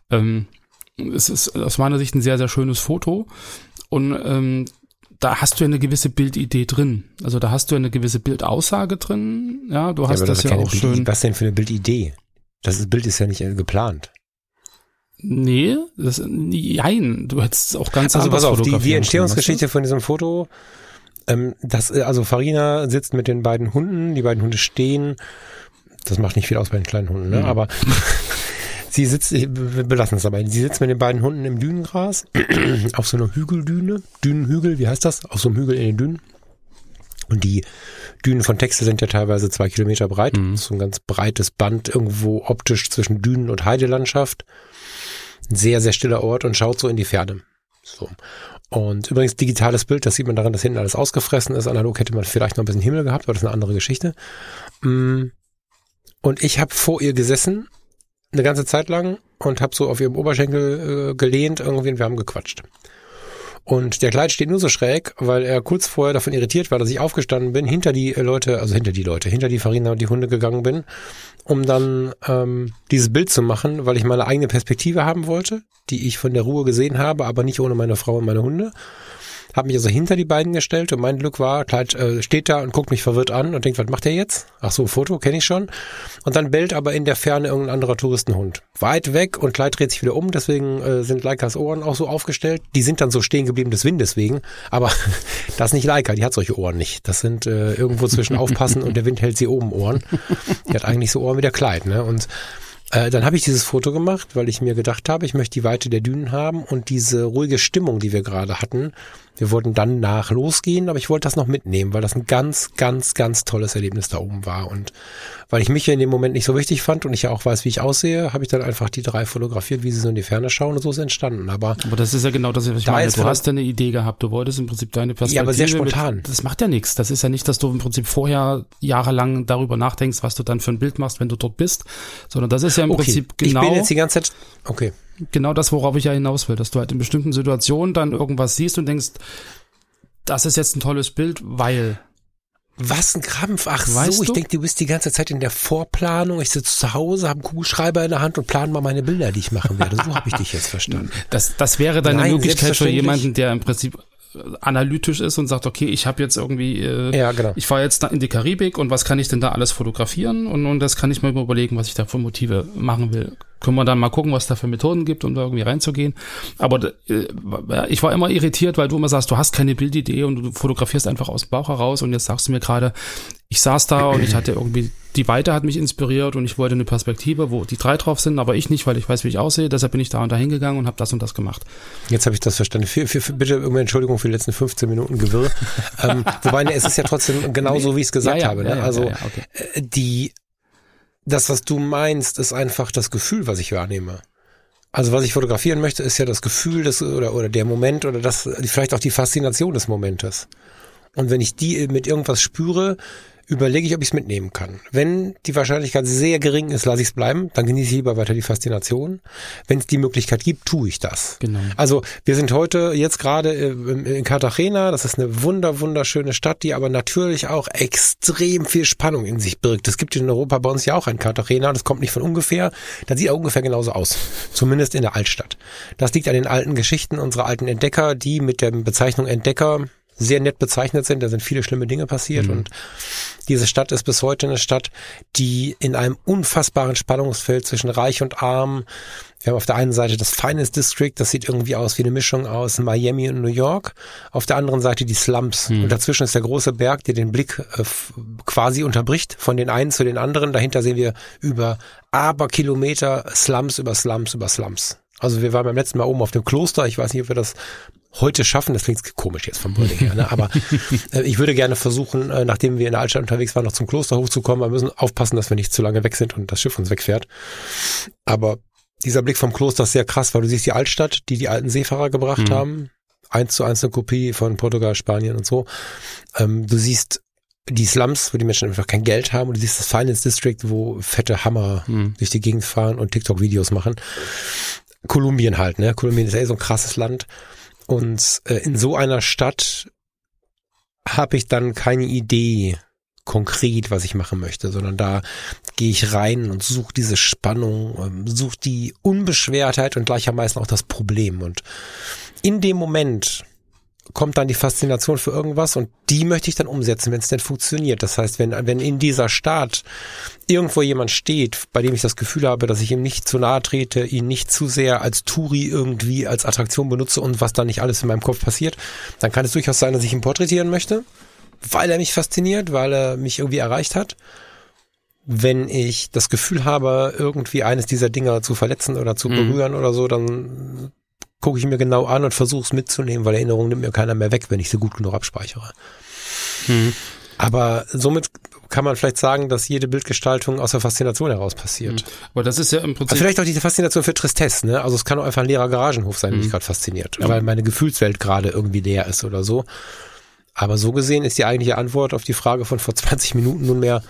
Es ist aus meiner Sicht ein sehr, sehr schönes Foto. Und da hast du ja eine gewisse Bildidee drin. Also da hast du ja eine gewisse Bildaussage drin. Ja, du hast das ja auch schön. Was denn für eine Bildidee? Das Bild ist ja nicht geplant. Nee, nein, du hättest auch ganz anders fotografieren können. Also die Entstehungsgeschichte weißt du? von diesem Foto, also Farina sitzt mit den beiden Hunden, die beiden Hunde stehen. Das macht nicht viel aus bei den kleinen Hunden, ne? Aber sie sitzt, wir belassen es dabei, sie sitzt mit den beiden Hunden im Dünengras auf so einer Hügeldüne, Dünenhügel, wie heißt das? Auf so einem Hügel in den Dünen. Und die Dünen von Texel sind ja teilweise 2 Kilometer breit. So ein ganz breites Band irgendwo optisch zwischen Dünen und Heidelandschaft. Ein sehr, sehr stiller Ort und schaut so in die Ferne. So. Und übrigens digitales Bild, das sieht man daran, dass hinten alles ausgefressen ist. Analog hätte man vielleicht noch ein bisschen Himmel gehabt, aber das ist eine andere Geschichte. Und ich habe vor ihr gesessen, eine ganze Zeit lang, und habe so auf ihrem Oberschenkel gelehnt irgendwie, und wir haben gequatscht. Und der Kleid steht nur so schräg, weil er kurz vorher davon irritiert war, dass ich aufgestanden bin, hinter die Farina und die Hunde gegangen bin, um dann dieses Bild zu machen, weil ich meine eigene Perspektive haben wollte, die ich von der Ruhe gesehen habe, aber nicht ohne meine Frau und meine Hunde. Habe mich also hinter die beiden gestellt und mein Glück war, Kleid steht da und guckt mich verwirrt an und denkt, was macht der jetzt? Ach so, Foto, kenne ich schon. Und dann bellt aber in der Ferne irgendein anderer Touristenhund. Weit weg, und Kleid dreht sich wieder um, deswegen sind Leikas Ohren auch so aufgestellt. Die sind dann so stehen geblieben des Windes wegen, aber das ist nicht Leika, die hat solche Ohren nicht. Das sind irgendwo zwischen Aufpassen und der Wind hält sie oben Ohren. Die hat eigentlich so Ohren wie der Kleid, ne? Und dann habe ich dieses Foto gemacht, weil ich mir gedacht habe, ich möchte die Weite der Dünen haben und diese ruhige Stimmung, die wir gerade hatten. Wir wollten dann losgehen, aber ich wollte das noch mitnehmen, weil das ein ganz, ganz, ganz tolles Erlebnis da oben war. Und weil ich mich in dem Moment nicht so wichtig fand und ich ja auch weiß, wie ich aussehe, habe ich dann einfach die 3 fotografiert, wie sie so in die Ferne schauen, und so ist es entstanden. Aber das ist ja genau das, was ich meine. Du hast ja eine Idee gehabt, du wolltest im Prinzip deine Perspektive. Ja, aber sehr spontan. Das macht ja nichts. Das ist ja nicht, dass du im Prinzip vorher jahrelang darüber nachdenkst, was du dann für ein Bild machst, wenn du dort bist, sondern das ist ja im Prinzip genau. Ich bin jetzt die ganze Zeit, okay. Genau das, worauf ich ja hinaus will, dass du halt in bestimmten Situationen dann irgendwas siehst und denkst, das ist jetzt ein tolles Bild, weil... Was ein Krampf, ach so, ich denke, du bist die ganze Zeit in der Vorplanung, ich sitze zu Hause, habe einen Kugelschreiber in der Hand und plane mal meine Bilder, die ich machen werde. So habe ich dich jetzt verstanden. Das wäre dann eine Möglichkeit für jemanden, der im Prinzip analytisch ist und sagt, okay, ich habe jetzt irgendwie, genau. Ich fahre jetzt in die Karibik und was kann ich denn da alles fotografieren, und das kann ich mir überlegen, was ich da für Motive machen will. Können wir dann mal gucken, was da für Methoden gibt, um da irgendwie reinzugehen. Aber ich war immer irritiert, weil du immer sagst, du hast keine Bildidee und du fotografierst einfach aus dem Bauch heraus, und jetzt sagst du mir gerade, ich saß da und ich hatte irgendwie, die Weite hat mich inspiriert und ich wollte eine Perspektive, wo die 3 drauf sind, aber ich nicht, weil ich weiß, wie ich aussehe. Deshalb bin ich da und da hingegangen und habe das und das gemacht. Jetzt habe ich das verstanden. Bitte Entschuldigung für die letzten 15 Minuten Gewirr. Wobei, es ist ja trotzdem genauso, wie ich es gesagt habe. Ne? Okay. Das, was du meinst, ist einfach das Gefühl, was ich wahrnehme. Also was ich fotografieren möchte, ist ja das Gefühl oder der Moment oder das, vielleicht auch die Faszination des Momentes. Und wenn ich die mit irgendwas spüre, überlege ich, ob ich es mitnehmen kann. Wenn die Wahrscheinlichkeit sehr gering ist, lasse ich es bleiben, dann genieße ich lieber weiter die Faszination. Wenn es die Möglichkeit gibt, tue ich das. Genau. Also wir sind heute jetzt gerade in Cartagena, das ist eine wunderschöne Stadt, die aber natürlich auch extrem viel Spannung in sich birgt. Es gibt in Europa bei uns ja auch ein Cartagena, das kommt nicht von ungefähr, das sieht auch ungefähr genauso aus, zumindest in der Altstadt. Das liegt an den alten Geschichten unserer alten Entdecker, die mit der Bezeichnung Entdecker sehr nett bezeichnet sind. Da sind viele schlimme Dinge passiert und diese Stadt ist bis heute eine Stadt, die in einem unfassbaren Spannungsfeld zwischen Reich und Arm. Wir haben auf der einen Seite das Finance District, das sieht irgendwie aus wie eine Mischung aus Miami und New York. Auf der anderen Seite die Slums. Und dazwischen ist der große Berg, der den Blick quasi unterbricht von den einen zu den anderen. Dahinter sehen wir über Aberkilometer Slums über Slums über Slums. Also wir waren beim letzten Mal oben auf dem Kloster. Ich weiß nicht, ob wir das heute schaffen. Das klingt komisch jetzt vom Wording her, ne? Aber ich würde gerne versuchen, nachdem wir in der Altstadt unterwegs waren, noch zum Kloster hochzukommen. Wir müssen aufpassen, dass wir nicht zu lange weg sind und das Schiff uns wegfährt. Aber dieser Blick vom Kloster ist sehr krass, weil du siehst die Altstadt, die alten Seefahrer gebracht haben. 1:1 eine Kopie von Portugal, Spanien und so. Du siehst die Slums, wo die Menschen einfach kein Geld haben, und du siehst das Finance District, wo fette Hammer durch die Gegend fahren und TikTok-Videos machen. Kolumbien halt, ne? Kolumbien ist so ein krasses Land. Und in so einer Stadt habe ich dann keine Idee konkret, was ich machen möchte, sondern da gehe ich rein und suche diese Spannung, suche die Unbeschwertheit und gleichermaßen auch das Problem. Und in dem Moment kommt dann die Faszination für irgendwas und die möchte ich dann umsetzen, wenn es denn funktioniert. Das heißt, wenn in dieser Stadt irgendwo jemand steht, bei dem ich das Gefühl habe, dass ich ihm nicht zu nahe trete, ihn nicht zu sehr als Touri irgendwie als Attraktion benutze und was dann nicht alles in meinem Kopf passiert, dann kann es durchaus sein, dass ich ihn porträtieren möchte, weil er mich fasziniert, weil er mich irgendwie erreicht hat. Wenn ich das Gefühl habe, irgendwie eines dieser Dinger zu verletzen oder zu berühren oder so, dann gucke ich mir genau an und versuche es mitzunehmen, weil Erinnerung nimmt mir keiner mehr weg, wenn ich sie gut genug abspeichere. Aber somit kann man vielleicht sagen, dass jede Bildgestaltung aus der Faszination heraus passiert. Aber das ist ja im Prinzip... Also vielleicht auch diese Faszination für Tristesse, ne? Also es kann auch einfach ein leerer Garagenhof sein, der mich gerade fasziniert, weil meine Gefühlswelt gerade irgendwie leer ist oder so. Aber so gesehen ist die eigentliche Antwort auf die Frage von vor 20 Minuten nunmehr,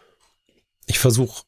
ich versuche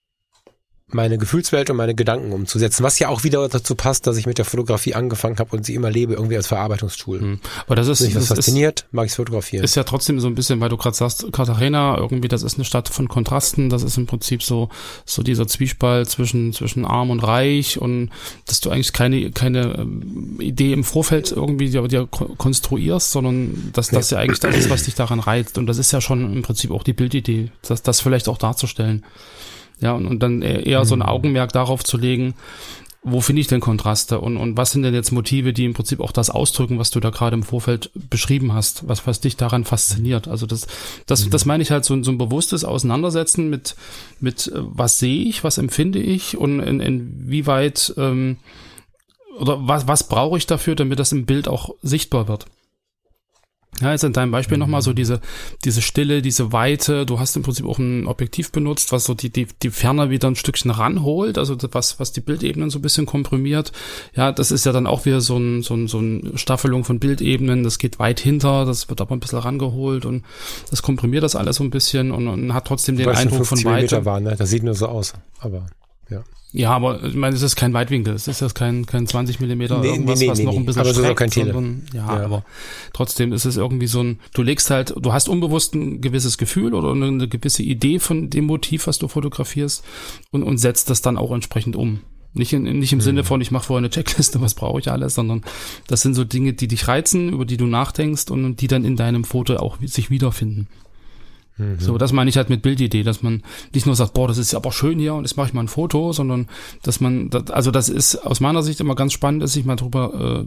meine Gefühlswelt und meine Gedanken umzusetzen, was ja auch wieder dazu passt, dass ich mit der Fotografie angefangen habe und sie immer lebe, irgendwie als Verarbeitungstool. Aber das ist, wenn mich was fasziniert, mag ich es fotografieren. Ist ja trotzdem so ein bisschen, weil du gerade sagst, Cartagena, irgendwie, das ist eine Stadt von Kontrasten, das ist im Prinzip so dieser Zwiespalt zwischen arm und reich, und dass du eigentlich keine Idee im Vorfeld irgendwie dir konstruierst, sondern dass das ja eigentlich das ist, was dich daran reizt. Und das ist ja schon im Prinzip auch die Bildidee, das vielleicht auch darzustellen. Ja, und dann eher so ein Augenmerk darauf zu legen, wo finde ich denn Kontraste und was sind denn jetzt Motive, die im Prinzip auch das ausdrücken, was du da gerade im Vorfeld beschrieben hast, was dich daran fasziniert. Also das meine ich halt, so ein bewusstes Auseinandersetzen mit was sehe ich, was empfinde ich und inwieweit oder was brauche ich dafür, damit das im Bild auch sichtbar wird. Ja, jetzt in deinem Beispiel nochmal so diese Stille, diese Weite. Du hast im Prinzip auch ein Objektiv benutzt, was so die Ferne wieder ein Stückchen ranholt, also was die Bildebenen so ein bisschen komprimiert. Ja, das ist ja dann auch wieder so ein Staffelung von Bildebenen. Das geht weit hinter, das wird aber ein bisschen rangeholt und das komprimiert das alles so ein bisschen und hat trotzdem den Eindruck von Weite. War, ne? Das sieht nur so aus, aber ja. Ja, aber ich meine, es ist kein Weitwinkel, es ist jetzt kein 20 Millimeter irgendwas, was noch ein bisschen aber streckt, auch kein Tele. Sondern, ja, aber trotzdem ist es irgendwie so du hast unbewusst ein gewisses Gefühl oder eine gewisse Idee von dem Motiv, was du fotografierst und setzt das dann auch entsprechend um. Nicht im Sinne von, ich mache vorher eine Checkliste, was brauche ich alles, sondern das sind so Dinge, die dich reizen, über die du nachdenkst und die dann in deinem Foto auch sich wiederfinden. So, das meine ich halt mit Bildidee, dass man nicht nur sagt, boah, das ist ja aber schön hier und jetzt mache ich mal ein Foto, sondern dass man, das ist aus meiner Sicht immer ganz spannend, ist sich mal drüber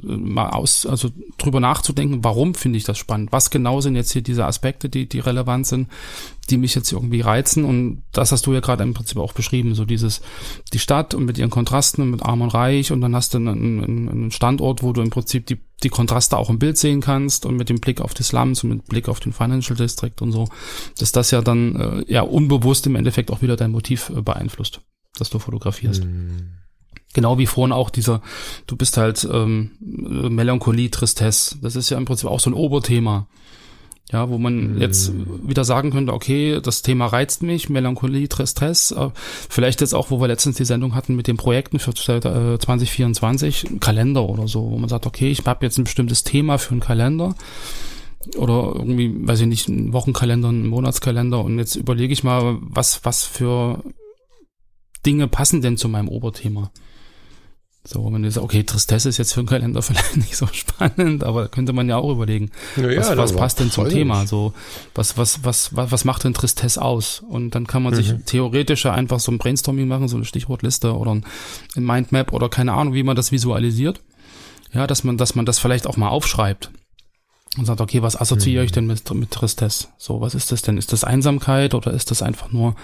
nachzudenken, warum finde ich das spannend, was genau sind jetzt hier diese Aspekte, die relevant sind, die mich jetzt irgendwie reizen, und das hast du ja gerade im Prinzip auch beschrieben, so die Stadt und mit ihren Kontrasten und mit Arm und Reich, und dann hast du einen Standort, wo du im Prinzip die Kontraste auch im Bild sehen kannst und mit dem Blick auf die Slums und mit Blick auf den Financial District und so, dass das ja dann unbewusst im Endeffekt auch wieder dein Motiv beeinflusst, das du fotografierst. Genau wie vorhin auch du bist halt Melancholie, Tristesse, das ist ja im Prinzip auch so ein Oberthema. Ja, wo man jetzt wieder sagen könnte, okay, das Thema reizt mich, Melancholie, Stress, vielleicht jetzt auch, wo wir letztens die Sendung hatten mit den Projekten für 2024, ein Kalender oder so, wo man sagt, okay, ich habe jetzt ein bestimmtes Thema für einen Kalender oder irgendwie, weiß ich nicht, einen Wochenkalender, einen Monatskalender, und jetzt überlege ich mal, was für Dinge passen denn zu meinem Oberthema. So, wenn du sagst, okay, Tristesse ist jetzt für einen Kalender vielleicht nicht so spannend, aber könnte man ja auch überlegen, was passt denn zum Thema? So, was macht denn Tristesse aus? Und dann kann man sich theoretisch einfach so ein Brainstorming machen, so eine Stichwortliste oder ein Mindmap oder keine Ahnung, wie man das visualisiert. Ja, dass man das vielleicht auch mal aufschreibt und sagt, okay, was assoziiere ich denn mit Tristesse? So, was ist das denn? Ist das Einsamkeit oder ist das einfach nur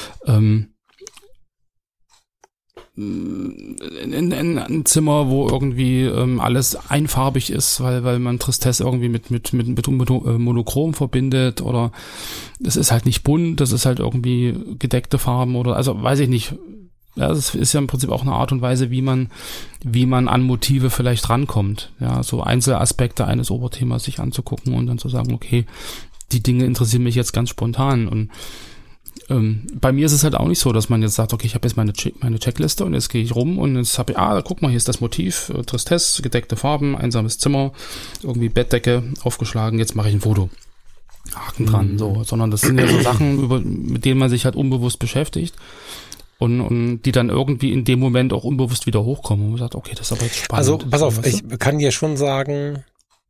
ein Zimmer, wo irgendwie alles einfarbig ist, weil man Tristesse irgendwie mit Monochrom verbindet, oder es ist halt nicht bunt, das ist halt irgendwie gedeckte Farben, oder also weiß ich nicht. Ja, das ist ja im Prinzip auch eine Art und Weise, wie man an Motive vielleicht rankommt. Ja, so Einzelaspekte eines Oberthemas sich anzugucken und dann zu sagen, okay, die Dinge interessieren mich jetzt ganz spontan. Und bei mir ist es halt auch nicht so, dass man jetzt sagt, okay, ich habe jetzt meine Checkliste und jetzt gehe ich rum und jetzt habe ich, guck mal, hier ist das Motiv, Tristesse, gedeckte Farben, einsames Zimmer, irgendwie Bettdecke aufgeschlagen, jetzt mache ich ein Foto. Haken dran, so. Sondern das sind ja so Sachen, mit denen man sich halt unbewusst beschäftigt und die dann irgendwie in dem Moment auch unbewusst wieder hochkommen und man sagt, okay, das ist aber jetzt spannend. Also, pass auf, ich kann dir schon sagen,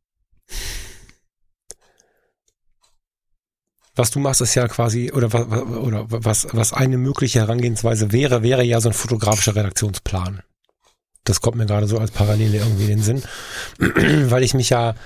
was du machst, ist ja quasi, oder was eine mögliche Herangehensweise wäre ja so ein fotografischer Redaktionsplan. Das kommt mir gerade so als Parallele irgendwie in den Sinn, weil ich mich ja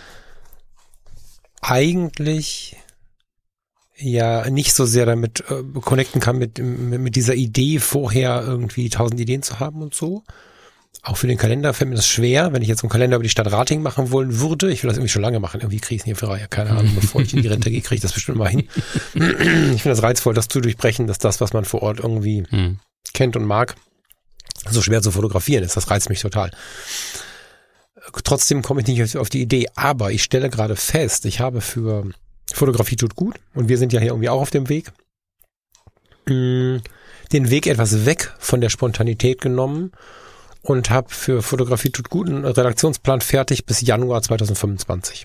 eigentlich ja nicht so sehr damit connecten kann mit dieser Idee, vorher irgendwie 1000 Ideen zu haben und so. Auch für den Kalender fällt mir das schwer, wenn ich jetzt einen Kalender über die Stadt Rating machen wollen würde. Ich will das irgendwie schon lange machen. Irgendwie kriege ich es nicht für Reihe. Keine Ahnung, bevor ich in die Rente gehe, kriege ich das bestimmt mal hin. Ich finde das reizvoll, das zu durchbrechen, dass das, was man vor Ort irgendwie kennt und mag, so schwer zu fotografieren ist. Das reizt mich total. Trotzdem komme ich nicht auf die Idee. Aber ich stelle gerade fest, ich habe für Fotografie tut gut, und wir sind ja hier irgendwie auch auf dem Weg, den Weg etwas weg von der Spontanität genommen und habe für Fotografie tut gut einen Redaktionsplan fertig bis Januar 2025.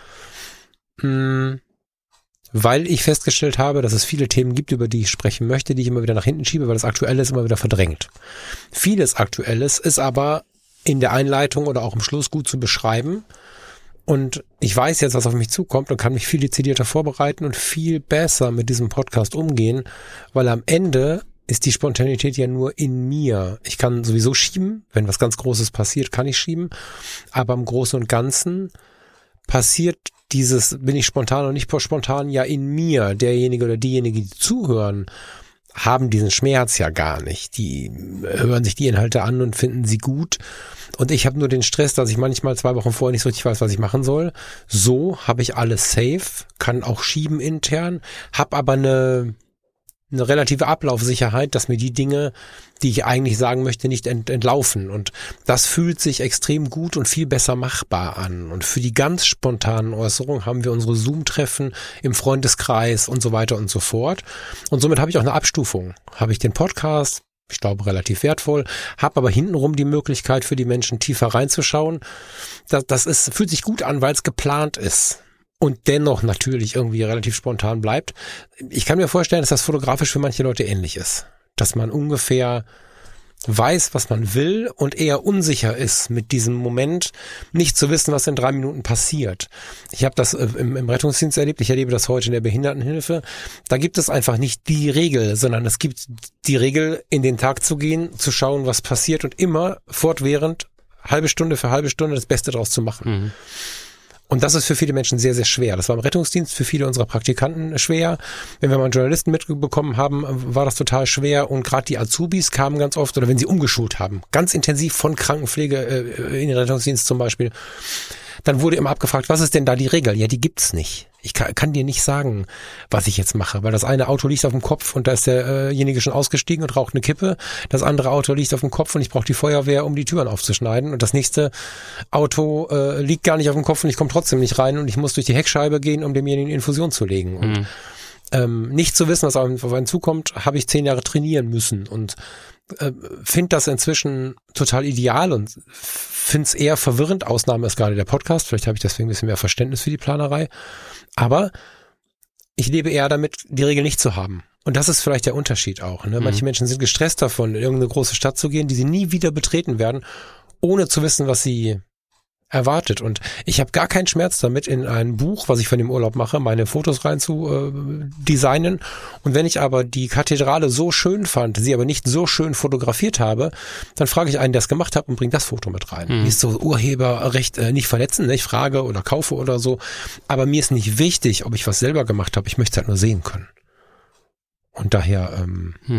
Weil ich festgestellt habe, dass es viele Themen gibt, über die ich sprechen möchte, die ich immer wieder nach hinten schiebe, weil das Aktuelles immer wieder verdrängt. Vieles Aktuelles ist aber in der Einleitung oder auch im Schluss gut zu beschreiben. Und ich weiß jetzt, was auf mich zukommt, und kann mich viel dezidierter vorbereiten und viel besser mit diesem Podcast umgehen, weil am Ende ist die Spontanität ja nur in mir. Ich kann sowieso schieben, wenn was ganz Großes passiert, kann ich schieben, aber im Großen und Ganzen passiert dieses, bin ich spontan oder nicht spontan, ja in mir. Derjenige oder diejenige, die zuhören, haben diesen Schmerz ja gar nicht. Die hören sich die Inhalte an und finden sie gut. Und ich habe nur den Stress, dass ich manchmal 2 Wochen vorher nicht so richtig weiß, was ich machen soll. So habe ich alles safe, kann auch schieben intern, habe aber eine relative Ablaufsicherheit, dass mir die Dinge, die ich eigentlich sagen möchte, nicht entlaufen. Und das fühlt sich extrem gut und viel besser machbar an. Und für die ganz spontanen Äußerungen haben wir unsere Zoom-Treffen im Freundeskreis und so weiter und so fort. Und somit habe ich auch eine Abstufung. Habe ich den Podcast, ich glaube relativ wertvoll, habe aber hintenrum die Möglichkeit für die Menschen tiefer reinzuschauen. Das fühlt sich gut an, weil es geplant ist. Und dennoch natürlich irgendwie relativ spontan bleibt. Ich kann mir vorstellen, dass das fotografisch für manche Leute ähnlich ist. Dass man ungefähr weiß, was man will und eher unsicher ist mit diesem Moment, nicht zu wissen, was in 3 Minuten passiert. Ich habe das im Rettungsdienst erlebt, ich erlebe das heute in der Behindertenhilfe. Da gibt es einfach nicht die Regel, sondern es gibt die Regel, in den Tag zu gehen, zu schauen, was passiert und immer fortwährend, halbe Stunde für halbe Stunde das Beste draus zu machen. Und das ist für viele Menschen sehr, sehr schwer. Das war im Rettungsdienst für viele unserer Praktikanten schwer. Wenn wir mal einen Journalisten mitbekommen haben, war das total schwer. Und gerade die Azubis kamen ganz oft, oder wenn sie umgeschult haben, ganz intensiv von Krankenpflege in den Rettungsdienst zum Beispiel, dann wurde immer abgefragt, was ist denn da die Regel? Ja, die gibt's nicht. Ich kann dir nicht sagen, was ich jetzt mache, weil das eine Auto liegt auf dem Kopf und da ist derjenige schon ausgestiegen und raucht eine Kippe. Das andere Auto liegt auf dem Kopf und ich brauche die Feuerwehr, um die Türen aufzuschneiden. Und das nächste Auto liegt gar nicht auf dem Kopf und ich komme trotzdem nicht rein und ich muss durch die Heckscheibe gehen, um demjenigen Infusion zu legen. Und nicht zu wissen, was auf einen zukommt, habe ich 10 Jahre trainieren müssen und finde das inzwischen total ideal und finde es eher verwirrend. Ausnahme ist gerade der Podcast. Vielleicht habe ich deswegen ein bisschen mehr Verständnis für die Planerei. Aber ich lebe eher damit, die Regel nicht zu haben. Und das ist vielleicht der Unterschied auch. Ne? Manche Menschen sind gestresst davon, in irgendeine große Stadt zu gehen, die sie nie wieder betreten werden, ohne zu wissen, was sie erwartet. Und ich habe gar keinen Schmerz damit, in ein Buch, was ich von dem Urlaub mache, meine Fotos rein zu designen. Und wenn ich aber die Kathedrale so schön fand, sie aber nicht so schön fotografiert habe, dann frage ich einen, der es gemacht hat und bringe das Foto mit rein. Mir ist so Urheberrecht nicht verletzen, ne? Ich frage oder kaufe oder so. Aber mir ist nicht wichtig, ob ich was selber gemacht habe. Ich möchte es halt nur sehen können. Und daher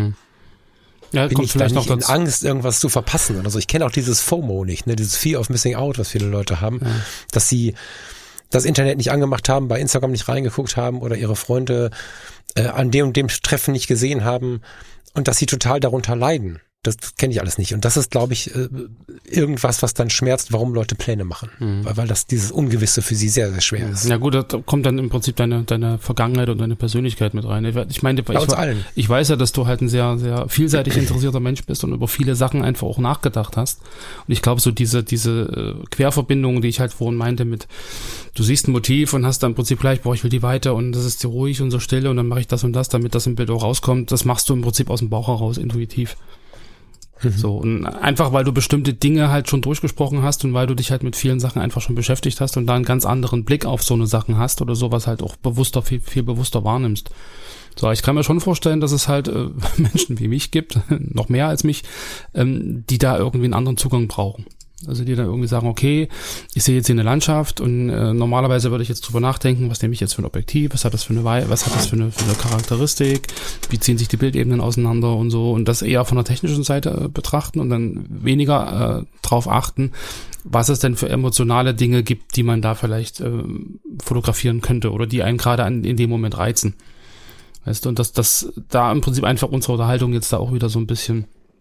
Ja, bin kommt ich da vielleicht nicht noch in dazu. Angst, irgendwas zu verpassen oder so. Ich kenne auch dieses FOMO nicht, ne? Dieses Fear of Missing Out, was viele Leute haben, dass sie das Internet nicht angemacht haben, bei Instagram nicht reingeguckt haben oder ihre Freunde an dem und dem Treffen nicht gesehen haben und dass sie total darunter leiden. Das kenne ich alles nicht. Und das ist, glaube ich, irgendwas, was dann schmerzt, warum Leute Pläne machen. Weil das dieses Ungewisse für sie sehr, sehr schwer ist. Ja gut, da kommt dann im Prinzip deine Vergangenheit und deine Persönlichkeit mit rein. Ich meine, Bei uns allen. Ich weiß ja, dass du halt ein sehr, sehr vielseitig interessierter Mensch bist und über viele Sachen einfach auch nachgedacht hast. Und ich glaube, so diese Querverbindung, die ich halt vorhin meinte mit, du siehst ein Motiv und hast dann im Prinzip gleich, ich will die Weite und das ist so ruhig und so still und dann mache ich das und das, damit das im Bild auch rauskommt. Das machst du im Prinzip aus dem Bauch heraus, intuitiv. So, und einfach, weil du bestimmte Dinge halt schon durchgesprochen hast und weil du dich halt mit vielen Sachen einfach schon beschäftigt hast und da einen ganz anderen Blick auf so eine Sachen hast oder sowas halt auch bewusster, viel bewusster wahrnimmst. So, ich kann mir schon vorstellen, dass es halt Menschen wie mich gibt, noch mehr als mich, die da irgendwie einen anderen Zugang brauchen. Also die dann irgendwie sagen, okay, ich sehe jetzt hier eine Landschaft und normalerweise würde ich jetzt drüber nachdenken, was nehme ich jetzt für ein Objektiv, was hat das für eine Charakteristik, wie ziehen sich die Bildebenen auseinander und so und das eher von der technischen Seite betrachten und dann weniger drauf achten, was es denn für emotionale Dinge gibt, die man da vielleicht fotografieren könnte oder die einen gerade in dem Moment reizen. Weißt du, und dass da im Prinzip einfach unsere Unterhaltung jetzt da auch wieder so ein bisschen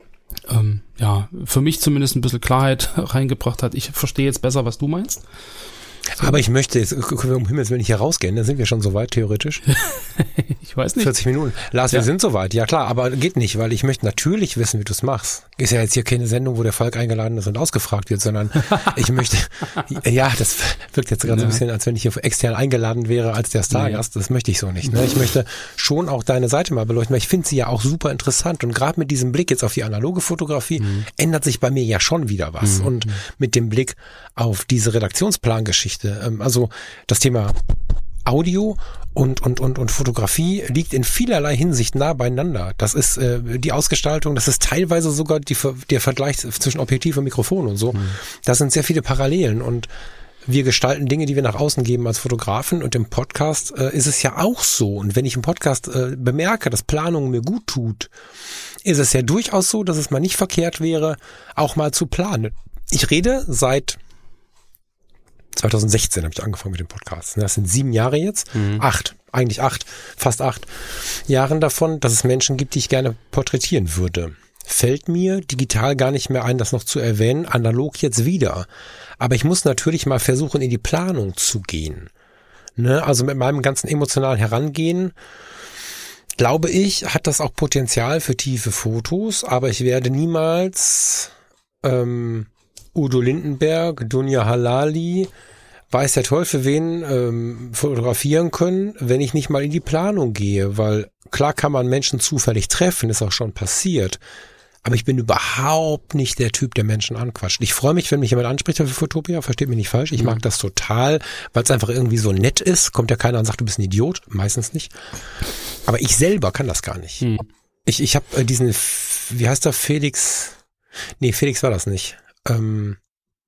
für mich zumindest ein bisschen Klarheit reingebracht hat. Ich verstehe jetzt besser, was du meinst. So. Aber ich möchte jetzt, können wir um Himmels Willen nicht hier rausgehen, dann sind wir schon so weit, theoretisch. Ich weiß nicht. 40 Minuten. Lars, wir sind so weit. Ja klar, aber geht nicht, weil ich möchte natürlich wissen, wie du es machst. Ist ja jetzt hier keine Sendung, wo der Falk eingeladen ist und ausgefragt wird, sondern ich möchte, ja, das wirkt jetzt gerade so ein bisschen, als wenn ich hier extern eingeladen wäre als der Stargast. Das möchte ich so nicht. Ne? Ich möchte schon auch deine Seite mal beleuchten, weil ich finde sie ja auch super interessant und gerade mit diesem Blick jetzt auf die analoge Fotografie ändert sich bei mir ja schon wieder was und mit dem Blick auf diese Redaktionsplangeschichte. Also das Thema Audio und Fotografie liegt in vielerlei Hinsicht nah beieinander. Das ist die Ausgestaltung, das ist teilweise sogar der Vergleich zwischen Objektiv und Mikrofon und so. Das sind sehr viele Parallelen und wir gestalten Dinge, die wir nach außen geben als Fotografen und im Podcast ist es ja auch so. Und wenn ich im Podcast bemerke, dass Planung mir gut tut, ist es ja durchaus so, dass es mal nicht verkehrt wäre, auch mal zu planen. Ich rede seit 2016 habe ich angefangen mit dem Podcast. Das sind 7 Jahre jetzt. 8, fast 8 Jahren davon, dass es Menschen gibt, die ich gerne porträtieren würde. Fällt mir digital gar nicht mehr ein, das noch zu erwähnen, analog jetzt wieder. Aber ich muss natürlich mal versuchen, in die Planung zu gehen. Ne? Also mit meinem ganzen emotionalen Herangehen, glaube ich, hat das auch Potenzial für tiefe Fotos, aber ich werde niemals Udo Lindenberg, Dunja Halali, weiß der Teufel wen, fotografieren können, wenn ich nicht mal in die Planung gehe, weil klar kann man Menschen zufällig treffen, ist auch schon passiert, aber ich bin überhaupt nicht der Typ, der Menschen anquatscht. Ich freue mich, wenn mich jemand anspricht für Fotopia, versteht mich nicht falsch, ich mag das total, weil es einfach irgendwie so nett ist, kommt ja keiner und sagt, du bist ein Idiot, meistens nicht, aber ich selber kann das gar nicht. Ich habe diesen, wie heißt der, Felix war das nicht. Wenn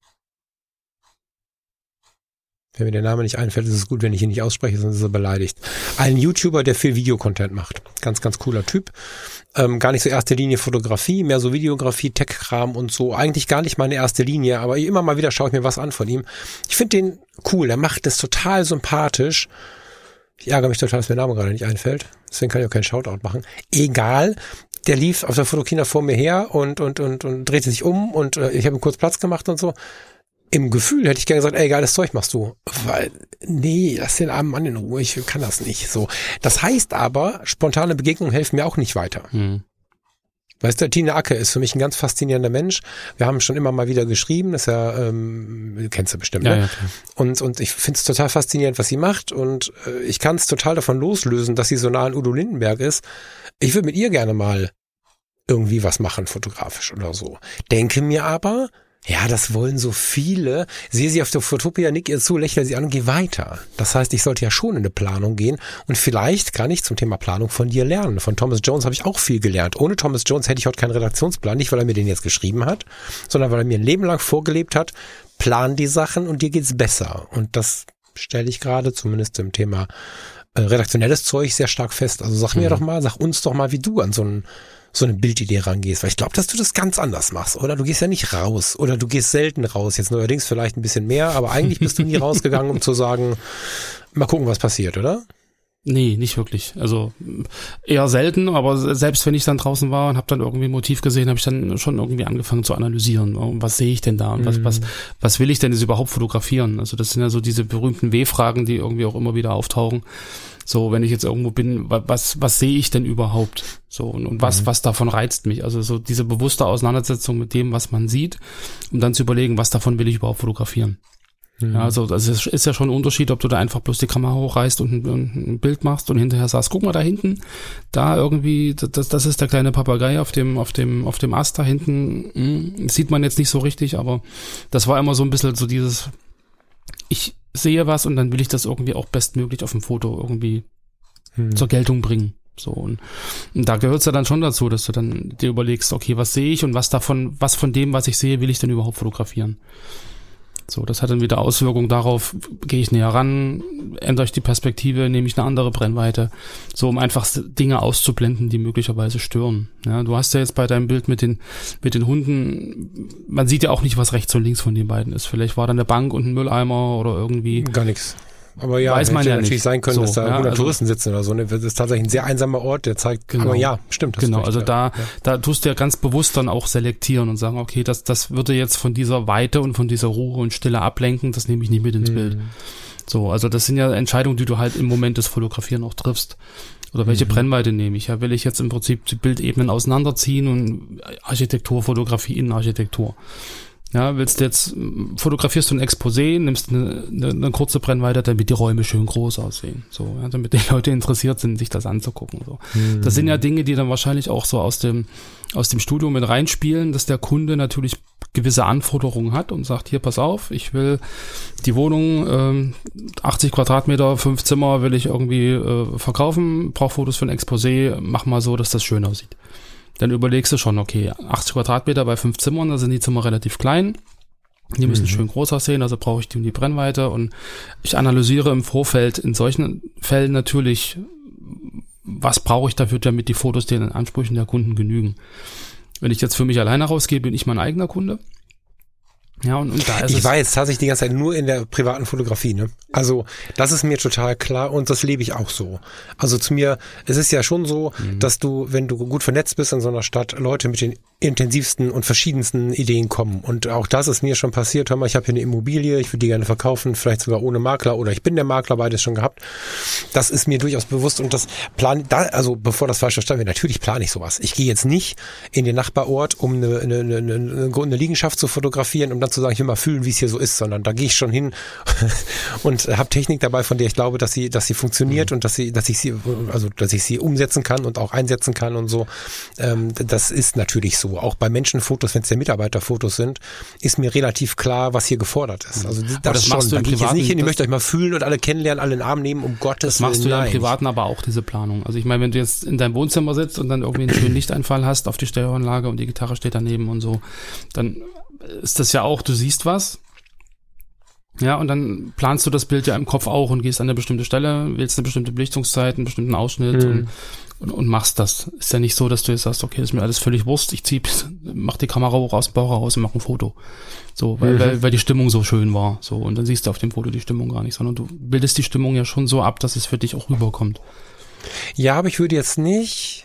mir der Name nicht einfällt, ist es gut, wenn ich ihn nicht ausspreche, sonst ist er beleidigt. Ein YouTuber, der viel Videocontent macht. Ganz, ganz cooler Typ. Gar nicht so erste Linie Fotografie, mehr so Videografie, Tech-Kram und so. Eigentlich gar nicht meine erste Linie, aber immer mal wieder schaue ich mir was an von ihm. Ich finde den cool, er macht das total sympathisch. Ich ärgere mich total, dass mir der Name gerade nicht einfällt. Deswegen kann ich auch keinen Shoutout machen. Egal. Der lief auf der Fotokina vor mir her und drehte sich um und ich habe ihm kurz Platz gemacht und so. Im Gefühl hätte ich gerne gesagt, ey, geiles Zeug machst du. Weil, nee, lass den armen Mann in Ruhe, ich kann das nicht. So. Das heißt aber, spontane Begegnungen helfen mir auch nicht weiter. Weißt du, Tina Acke ist für mich ein ganz faszinierender Mensch. Wir haben schon immer mal wieder geschrieben, das ist ja, kennst du bestimmt, ne? Ja, und ich finde es total faszinierend, was sie macht und ich kann es total davon loslösen, dass sie so nah an Udo Lindenberg ist. Ich würde mit ihr gerne mal irgendwie was machen, fotografisch oder so. Denke mir aber, Ja, das wollen so viele. Sehe sie auf der Fotopia, nick ihr zu, lächle sie an und geh weiter. Das heißt, ich sollte ja schon in eine Planung gehen und vielleicht kann ich zum Thema Planung von dir lernen. Von Thomas Jones habe ich auch viel gelernt. Ohne Thomas Jones hätte ich heute keinen Redaktionsplan, nicht weil er mir den jetzt geschrieben hat, sondern weil er mir ein Leben lang vorgelebt hat, plan die Sachen und dir geht's besser. Und das stelle ich gerade, zumindest im Thema redaktionelles Zeug, sehr stark fest. Also sag uns doch mal, wie du an so eine Bildidee rangehst, weil ich glaube, dass du das ganz anders machst, oder? Du gehst ja nicht raus oder du gehst selten raus, jetzt neuerdings vielleicht ein bisschen mehr, aber eigentlich bist du nie rausgegangen, um zu sagen, mal gucken, was passiert, oder? Nee, nicht wirklich. Also eher selten, aber selbst wenn ich dann draußen war und habe dann irgendwie ein Motiv gesehen, habe ich dann schon irgendwie angefangen zu analysieren. Was sehe ich denn da und was will ich denn jetzt überhaupt fotografieren? Also das sind ja so diese berühmten W-Fragen, die irgendwie auch immer wieder auftauchen. So, wenn ich jetzt irgendwo bin, was sehe ich denn überhaupt? So, und was davon reizt mich? Also so diese bewusste Auseinandersetzung mit dem, was man sieht, um dann zu überlegen, was davon will ich überhaupt fotografieren. Ja, also das ist ja schon ein Unterschied, ob du da einfach bloß die Kamera hochreißt und ein Bild machst und hinterher sagst, guck mal da hinten, da irgendwie, das ist der kleine Papagei auf dem Ast da hinten, sieht man jetzt nicht so richtig, aber das war immer so ein bisschen so dieses, ich sehe was und dann will ich das irgendwie auch bestmöglich auf dem Foto irgendwie zur Geltung bringen. So, und da gehört es ja dann schon dazu, dass du dann dir überlegst, okay, was sehe ich und was von dem, was ich sehe, will ich denn überhaupt fotografieren? So, das hat dann wieder Auswirkungen darauf, gehe ich näher ran, ändere ich die Perspektive, nehme ich eine andere Brennweite, so um einfach Dinge auszublenden, die möglicherweise stören. Ja, du hast ja jetzt bei deinem Bild mit den Hunden, man sieht ja auch nicht, was rechts und links von den beiden ist. Vielleicht war da eine Bank und ein Mülleimer oder irgendwie. Gar nichts. Aber ja, weiß man ja natürlich nicht. sein können, So, dass da ja, 100 Touristen sitzen oder so. Das ist tatsächlich ein sehr einsamer Ort, der zeigt, Genau. aber ja, stimmt. hast Genau, recht, also ja. da tust du ja ganz bewusst dann auch selektieren und sagen, okay, das würde jetzt von dieser Weite und von dieser Ruhe und Stille ablenken, das nehme ich nicht mit ins Bild. So, also das sind ja Entscheidungen, die du halt im Moment des Fotografieren auch triffst. Oder welche Brennweite nehme ich? Ja, will ich jetzt im Prinzip die Bildebenen auseinanderziehen und Architektur, Fotografie, Innenarchitektur. Ja, fotografierst du ein Exposé, nimmst eine kurze Brennweite, damit die Räume schön groß aussehen. So, ja, damit die Leute interessiert sind, sich das anzugucken. So. Das sind ja Dinge, die dann wahrscheinlich auch so aus dem Studio mit reinspielen, dass der Kunde natürlich gewisse Anforderungen hat und sagt, hier, pass auf, ich will die Wohnung, 80 Quadratmeter, 5 Zimmer will ich irgendwie verkaufen, brauche Fotos für ein Exposé, mach mal so, dass das schön aussieht. Dann überlegst du schon, okay, 80 Quadratmeter bei 5 Zimmern, da sind die Zimmer relativ klein. Die müssen schön groß aussehen, also brauche ich die Brennweite. Und ich analysiere im Vorfeld in solchen Fällen natürlich, was brauche ich dafür, damit die Fotos den Ansprüchen der Kunden genügen. Wenn ich jetzt für mich alleine rausgehe, bin ich mein eigener Kunde. Ja, und da ist Ich war jetzt tatsächlich die ganze Zeit nur in der privaten Fotografie, ne? Also, das ist mir total klar und das lebe ich auch so. Also es ist ja schon so, dass du, wenn du gut vernetzt bist in so einer Stadt, Leute mit den intensivsten und verschiedensten Ideen kommen. Und auch das ist mir schon passiert. Hör mal, ich habe hier eine Immobilie, ich würde die gerne verkaufen, vielleicht sogar ohne Makler oder ich bin der Makler, beides schon gehabt. Das ist mir durchaus bewusst und also bevor das falsch verstanden wird, natürlich plane ich sowas. Ich gehe jetzt nicht in den Nachbarort, um eine Liegenschaft zu fotografieren, um dann zu sagen, ich will mal fühlen, wie es hier so ist, sondern da gehe ich schon hin und habe Technik dabei, von der ich glaube, dass sie funktioniert und dass ich sie umsetzen kann und auch einsetzen kann und so. Das ist natürlich so. Auch bei Menschenfotos, wenn es ja Mitarbeiterfotos sind, ist mir relativ klar, was hier gefordert ist. Also das machst schon. du im Da gehe ich jetzt Privaten, nicht hin, ich möchte euch mal fühlen und alle kennenlernen, alle in den Arm nehmen, um Gottes Willen. Das machst du ja im nein. Privaten aber auch, diese Planung. Also ich meine, wenn du jetzt in deinem Wohnzimmer sitzt und dann irgendwie einen schönen Lichteinfall hast auf die Stereoanlage und die Gitarre steht daneben und so, dann ist das ja auch, du siehst was. Ja, und dann planst du das Bild ja im Kopf auch und gehst an eine bestimmte Stelle, wählst eine bestimmte Belichtungszeit, einen bestimmten Ausschnitt und machst das. Ist ja nicht so, dass du jetzt sagst, okay, das ist mir alles völlig Wurscht, mach die Kamera hoch aus dem Bauch raus und mach ein Foto. So, weil die Stimmung so schön war. So, und dann siehst du auf dem Foto die Stimmung gar nicht, sondern du bildest die Stimmung ja schon so ab, dass es für dich auch rüberkommt. Ja, aber ich würde jetzt nicht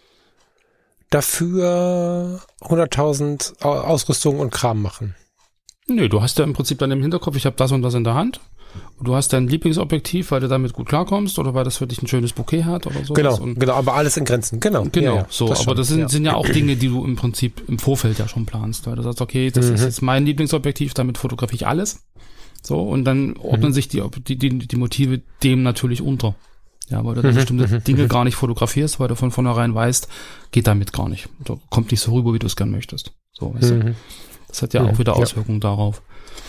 dafür 100.000 Ausrüstung und Kram machen. Nö, du hast ja im Prinzip dann im Hinterkopf, ich habe das und das in der Hand. Du hast dein Lieblingsobjektiv, weil du damit gut klarkommst oder weil das für dich ein schönes Bouquet hat oder so. Genau, aber alles in Grenzen. Genau, ja, so. Aber das sind ja auch Dinge, die du im Prinzip im Vorfeld ja schon planst, weil du sagst, okay, das ist jetzt mein Lieblingsobjektiv, damit fotografiere ich alles. So, und dann ordnen sich die Motive dem natürlich unter. Ja, weil du dann bestimmte Dinge gar nicht fotografierst, weil du von vornherein weißt, geht damit gar nicht. Oder kommt nicht so rüber, wie du es gern möchtest. So, weißt du? Das hat ja auch wieder Auswirkungen darauf.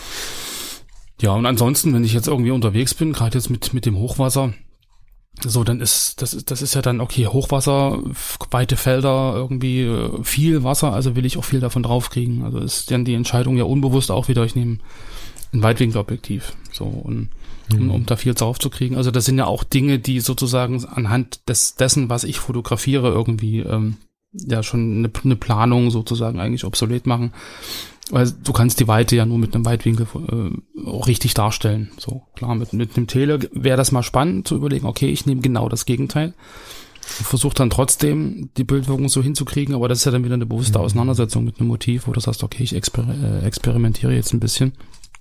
Ja, und ansonsten, wenn ich jetzt irgendwie unterwegs bin, gerade jetzt mit dem Hochwasser, so, dann das ist ja dann, okay, Hochwasser, weite Felder, irgendwie viel Wasser, also will ich auch viel davon draufkriegen. Also ist dann die Entscheidung ja unbewusst auch wieder, ich nehme ein Weitwinkelobjektiv, so, und um da viel drauf zu kriegen. Also das sind ja auch Dinge, die sozusagen anhand dessen, was ich fotografiere, irgendwie ja schon eine Planung sozusagen eigentlich obsolet machen. Weil du kannst die Weite ja nur mit einem Weitwinkel auch richtig darstellen. So, klar, mit einem Tele wäre das mal spannend zu überlegen, okay, ich nehme genau das Gegenteil und versuche dann trotzdem die Bildwirkung so hinzukriegen, aber das ist ja dann wieder eine bewusste Auseinandersetzung mit einem Motiv, wo du sagst, okay, ich experimentiere jetzt ein bisschen.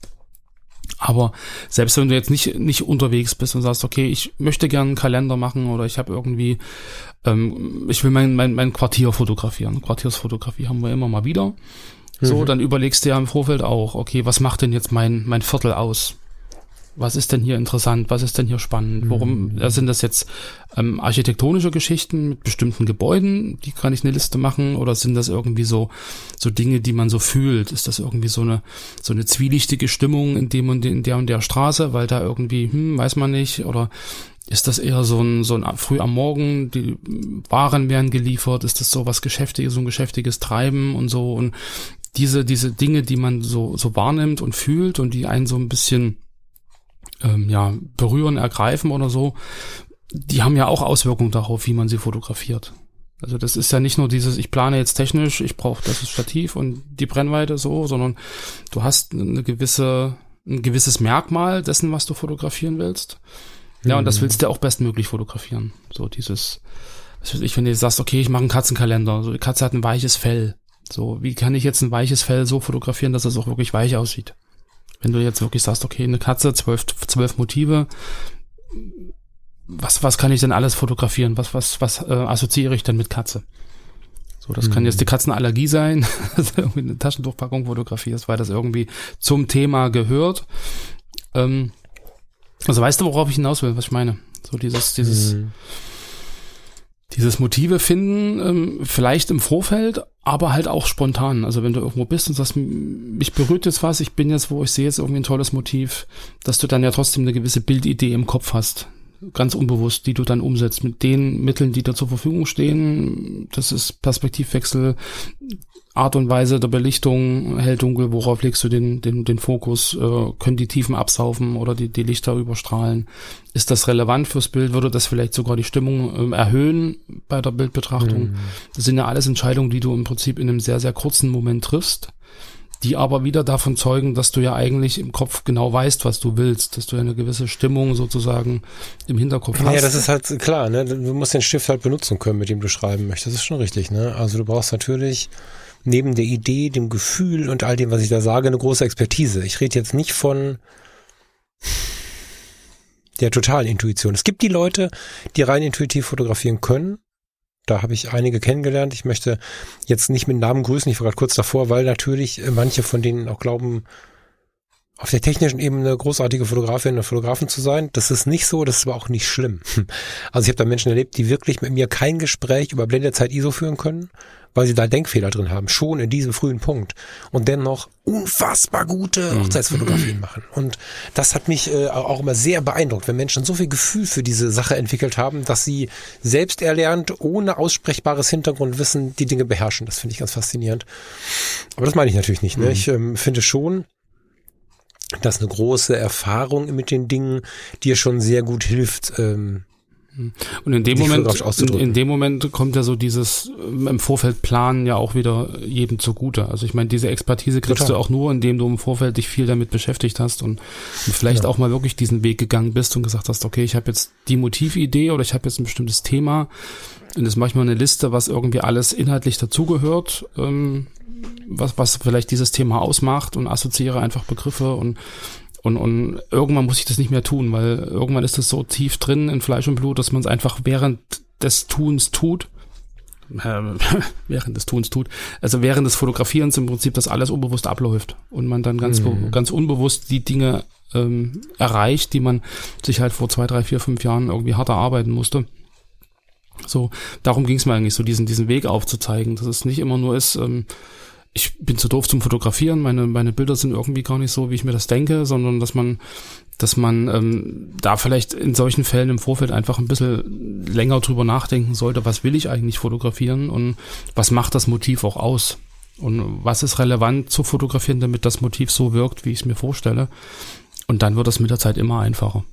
Aber selbst wenn du jetzt nicht unterwegs bist und sagst, okay, ich möchte gerne einen Kalender machen oder ich habe irgendwie, ich will mein Quartier fotografieren. Quartiersfotografie haben wir immer mal wieder. So, dann überlegst du ja im Vorfeld auch, okay, was macht denn jetzt mein Viertel aus? Was ist denn hier interessant? Was ist denn hier spannend? Warum sind das jetzt architektonische Geschichten mit bestimmten Gebäuden? Die kann ich eine Liste machen? Oder sind das irgendwie so Dinge, die man so fühlt? Ist das irgendwie so eine zwielichtige Stimmung in der und der Straße, weil da irgendwie, weiß man nicht? Oder ist das eher so ein früh am Morgen, die Waren werden geliefert? Ist das so was Geschäftiges, so ein geschäftiges Treiben und so? Und diese Dinge, die man so wahrnimmt und fühlt und die einen so ein bisschen berühren, ergreifen oder so, die haben ja auch Auswirkungen darauf, wie man sie fotografiert. Also das ist ja nicht nur dieses, ich plane jetzt technisch, ich brauche das Stativ und die Brennweite so, sondern du hast ein gewisses Merkmal dessen, was du fotografieren willst. Ja, und das willst du auch bestmöglich fotografieren. So dieses, was weiß ich, wenn du sagst, okay, ich mache einen Katzenkalender, so die Katze hat ein weiches Fell. So, wie kann ich jetzt ein weiches Fell so fotografieren, dass es auch wirklich weich aussieht? Wenn du jetzt wirklich sagst, okay, eine Katze, 12 Motive, was kann ich denn alles fotografieren? Was assoziiere ich denn mit Katze? So, das kann jetzt die Katzenallergie sein, dass du irgendwie eine Taschentuchpackung fotografierst, weil das irgendwie zum Thema gehört. Also weißt du, worauf ich hinaus will, was ich meine? So dieses Motive finden, vielleicht im Vorfeld, aber halt auch spontan. Also wenn du irgendwo bist und sagst, mich berührt jetzt was, ich bin jetzt, wo ich sehe jetzt irgendwie ein tolles Motiv, dass du dann ja trotzdem eine gewisse Bildidee im Kopf hast. Ganz unbewusst, die du dann umsetzt mit den Mitteln, die dir zur Verfügung stehen. Das ist Perspektivwechsel, Art und Weise der Belichtung, hell, dunkel, worauf legst du den Fokus, können die Tiefen absaufen oder die Lichter überstrahlen? Ist das relevant fürs Bild? Würde das vielleicht sogar die Stimmung erhöhen bei der Bildbetrachtung? Das sind ja alles Entscheidungen, die du im Prinzip in einem sehr, sehr kurzen Moment triffst, die aber wieder davon zeugen, dass du ja eigentlich im Kopf genau weißt, was du willst, dass du ja eine gewisse Stimmung sozusagen im Hinterkopf hast. Ja, das ist halt klar, ne? Du musst den Stift halt benutzen können, mit dem du schreiben möchtest. Das ist schon richtig, ne? Also du brauchst natürlich neben der Idee, dem Gefühl und all dem, was ich da sage, eine große Expertise. Ich rede jetzt nicht von der totalen Intuition. Es gibt die Leute, die rein intuitiv fotografieren können. Da habe ich einige kennengelernt. Ich möchte jetzt nicht mit Namen grüßen, ich war gerade kurz davor, weil natürlich manche von denen auch glauben, auf der technischen Ebene großartige Fotografinnen und Fotografen zu sein. Das ist nicht so, das ist aber auch nicht schlimm. Also ich habe da Menschen erlebt, die wirklich mit mir kein Gespräch über Blendezeit ISO führen können, weil sie da Denkfehler drin haben, schon in diesem frühen Punkt. Und dennoch unfassbar gute Hochzeitsfotografien machen. Und das hat mich auch immer sehr beeindruckt, wenn Menschen so viel Gefühl für diese Sache entwickelt haben, dass sie selbst erlernt, ohne aussprechbares Hintergrundwissen, die Dinge beherrschen. Das finde ich ganz faszinierend. Aber das meine ich natürlich nicht. Ne? Ich finde schon, dass eine große Erfahrung mit den Dingen dir schon sehr gut hilft. Und in dem Moment kommt ja so dieses im Vorfeld planen ja auch wieder jedem zugute. Also ich meine, diese Expertise kriegst du auch nur, indem du im Vorfeld dich viel damit beschäftigt hast und vielleicht auch mal wirklich diesen Weg gegangen bist und gesagt hast, okay, ich habe jetzt die Motividee oder ich habe jetzt ein bestimmtes Thema und jetzt mache ich mal eine Liste, was irgendwie alles inhaltlich dazugehört, was vielleicht dieses Thema ausmacht und assoziiere einfach Begriffe und irgendwann muss ich das nicht mehr tun, weil irgendwann ist das so tief drin in Fleisch und Blut, dass man es einfach während des Tuns tut. Also während des Fotografierens im Prinzip das alles unbewusst abläuft und man dann ganz unbewusst die Dinge erreicht, die man sich halt vor 2, 3, 4, 5 Jahren irgendwie hart erarbeiten musste. So, darum ging es mir eigentlich so, diesen Weg aufzuzeigen, dass es nicht immer nur ist, ich bin zu doof zum Fotografieren, meine Bilder sind irgendwie gar nicht so, wie ich mir das denke, sondern dass man da vielleicht in solchen Fällen im Vorfeld einfach ein bisschen länger drüber nachdenken sollte, was will ich eigentlich fotografieren und was macht das Motiv auch aus und was ist relevant zu fotografieren, damit das Motiv so wirkt, wie ich es mir vorstelle. Und dann wird es mit der Zeit immer einfacher.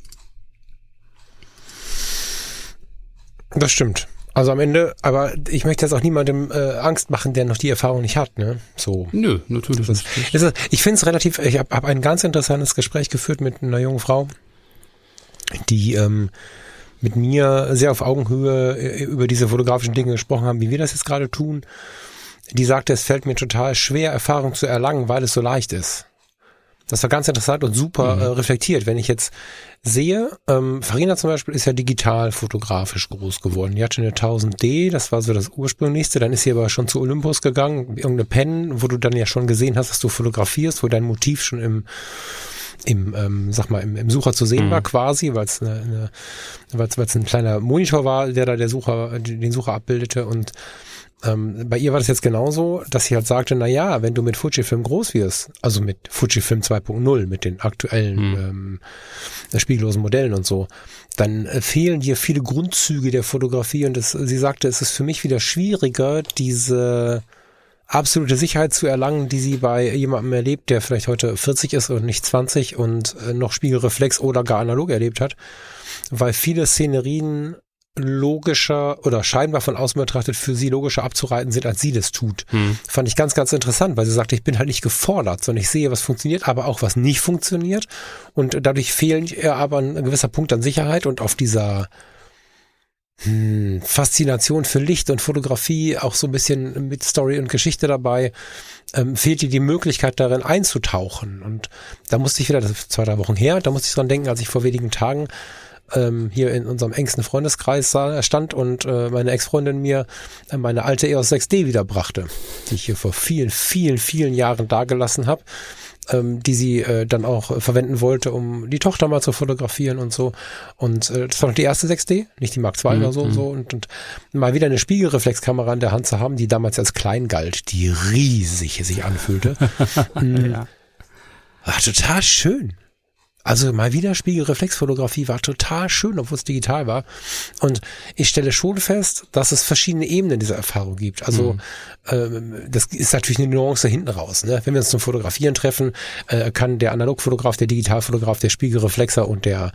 Das stimmt. Also am Ende, aber ich möchte jetzt auch niemandem Angst machen, der noch die Erfahrung nicht hat, ne? So. Nö, natürlich nicht. Ich finde es relativ, ich hab ein ganz interessantes Gespräch geführt mit einer jungen Frau, die mit mir sehr auf Augenhöhe über diese fotografischen Dinge gesprochen haben, wie wir das jetzt gerade tun. Die sagte, es fällt mir total schwer, Erfahrung zu erlangen, weil es so leicht ist. Das war ganz interessant und super reflektiert. Wenn ich jetzt sehe, Farina zum Beispiel ist ja digital fotografisch groß geworden. Die hatte eine 1000D, das war so das ursprünglichste. Dann ist sie aber schon zu Olympus gegangen, irgendeine Pen, wo du dann ja schon gesehen hast, dass du fotografierst, wo dein Motiv schon im Sucher zu sehen war quasi, weil es ein kleiner Monitor war, der da den Sucher abbildete. Und bei ihr war das jetzt genauso, dass sie halt sagte, na ja, wenn du mit Fujifilm groß wirst, also mit Fujifilm 2.0, mit den aktuellen spiegellosen Modellen und so, dann fehlen dir viele Grundzüge der Fotografie und sie sagte, es ist für mich wieder schwieriger, diese absolute Sicherheit zu erlangen, die sie bei jemandem erlebt, der vielleicht heute 40 ist und nicht 20 und noch Spiegelreflex oder gar analog erlebt hat, weil viele Szenerien logischer oder scheinbar von außen betrachtet für sie logischer abzureiten sind, als sie das tut. Fand ich ganz, ganz interessant, weil sie sagte, ich bin halt nicht gefordert, sondern ich sehe, was funktioniert, aber auch was nicht funktioniert und dadurch fehlen ihr aber ein gewisser Punkt an Sicherheit und auf dieser Faszination für Licht und Fotografie, auch so ein bisschen mit Story und Geschichte dabei, fehlt ihr die Möglichkeit darin einzutauchen und da musste ich wieder, das ist 2-3 Wochen her, da musste ich dran denken, als ich vor wenigen Tagen hier in unserem engsten Freundeskreis stand und meine Ex-Freundin mir meine alte EOS 6D wiederbrachte, die ich hier vor vielen, vielen, vielen Jahren dagelassen habe, die sie dann auch verwenden wollte, um die Tochter mal zu fotografieren und so. Und das war noch die erste 6D, nicht die Mark II oder so und mal wieder eine Spiegelreflexkamera in der Hand zu haben, die damals als klein galt, die riesig sich anfühlte. Ja. War total schön. Also mal wieder Spiegelreflexfotografie war total schön, obwohl es digital war. Und ich stelle schon fest, dass es verschiedene Ebenen dieser Erfahrung gibt. Also das ist natürlich eine Nuance hinten raus. Ne? Wenn wir uns zum Fotografieren treffen, kann der Analogfotograf, der Digitalfotograf, der Spiegelreflexer und der